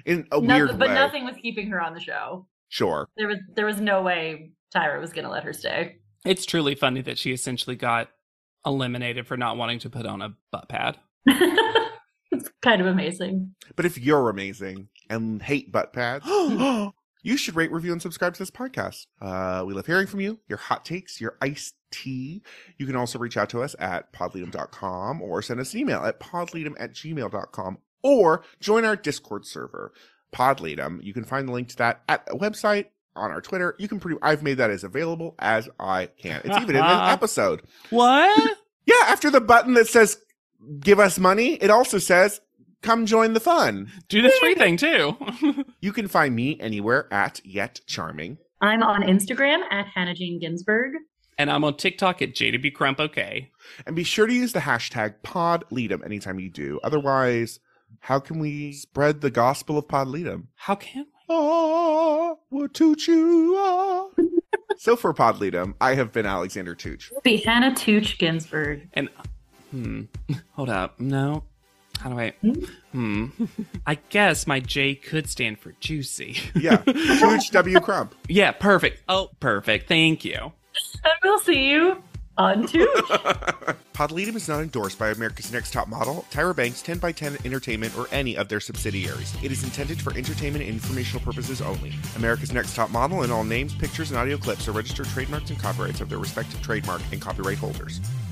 in a weird way. But nothing was keeping her on the show. Sure. There was no way Tyra was going to let her stay. It's truly funny that she essentially got eliminated for not wanting to put on a butt pad. It's kind of amazing. But if you're amazing and hate butt pads, you should rate, review, and subscribe to this podcast. We love hearing from you, your hot takes, your iced tea. You can also reach out to us at podleadum.com or send us an email at podleadum@gmail.com or join our Discord server, Podleadum. You can find the link to that at the website, on our Twitter. You can I've made that as available as I can. It's even in an episode. What? Yeah, after the button that says give us money, it also says come join the fun. Do this free thing too. You can find me anywhere at Yet Charming. I'm on Instagram at Hannah Jane Ginsburg. And I'm on TikTok at JDBCrumpOK. And be sure to use the hashtag PodLeadum anytime you do. Otherwise, how can we spread the gospel of PodLeadum? How can we? Ah, what Tooch you are. So for PodLeadum, I have been Alexander Tooch. Be Hannah Tooch Ginsburg. And, hold up. No. How do I? I guess my J could stand for juicy. Yeah, Tooch W. Crump. Yeah, perfect. Oh, perfect. Thank you. And we'll see you on Tooch. PodLeadum is not endorsed by America's Next Top Model, Tyra Banks, 10x10 Entertainment, or any of their subsidiaries. It is intended for entertainment and informational purposes only. America's Next Top Model and all names, pictures, and audio clips are registered trademarks and copyrights of their respective trademark and copyright holders.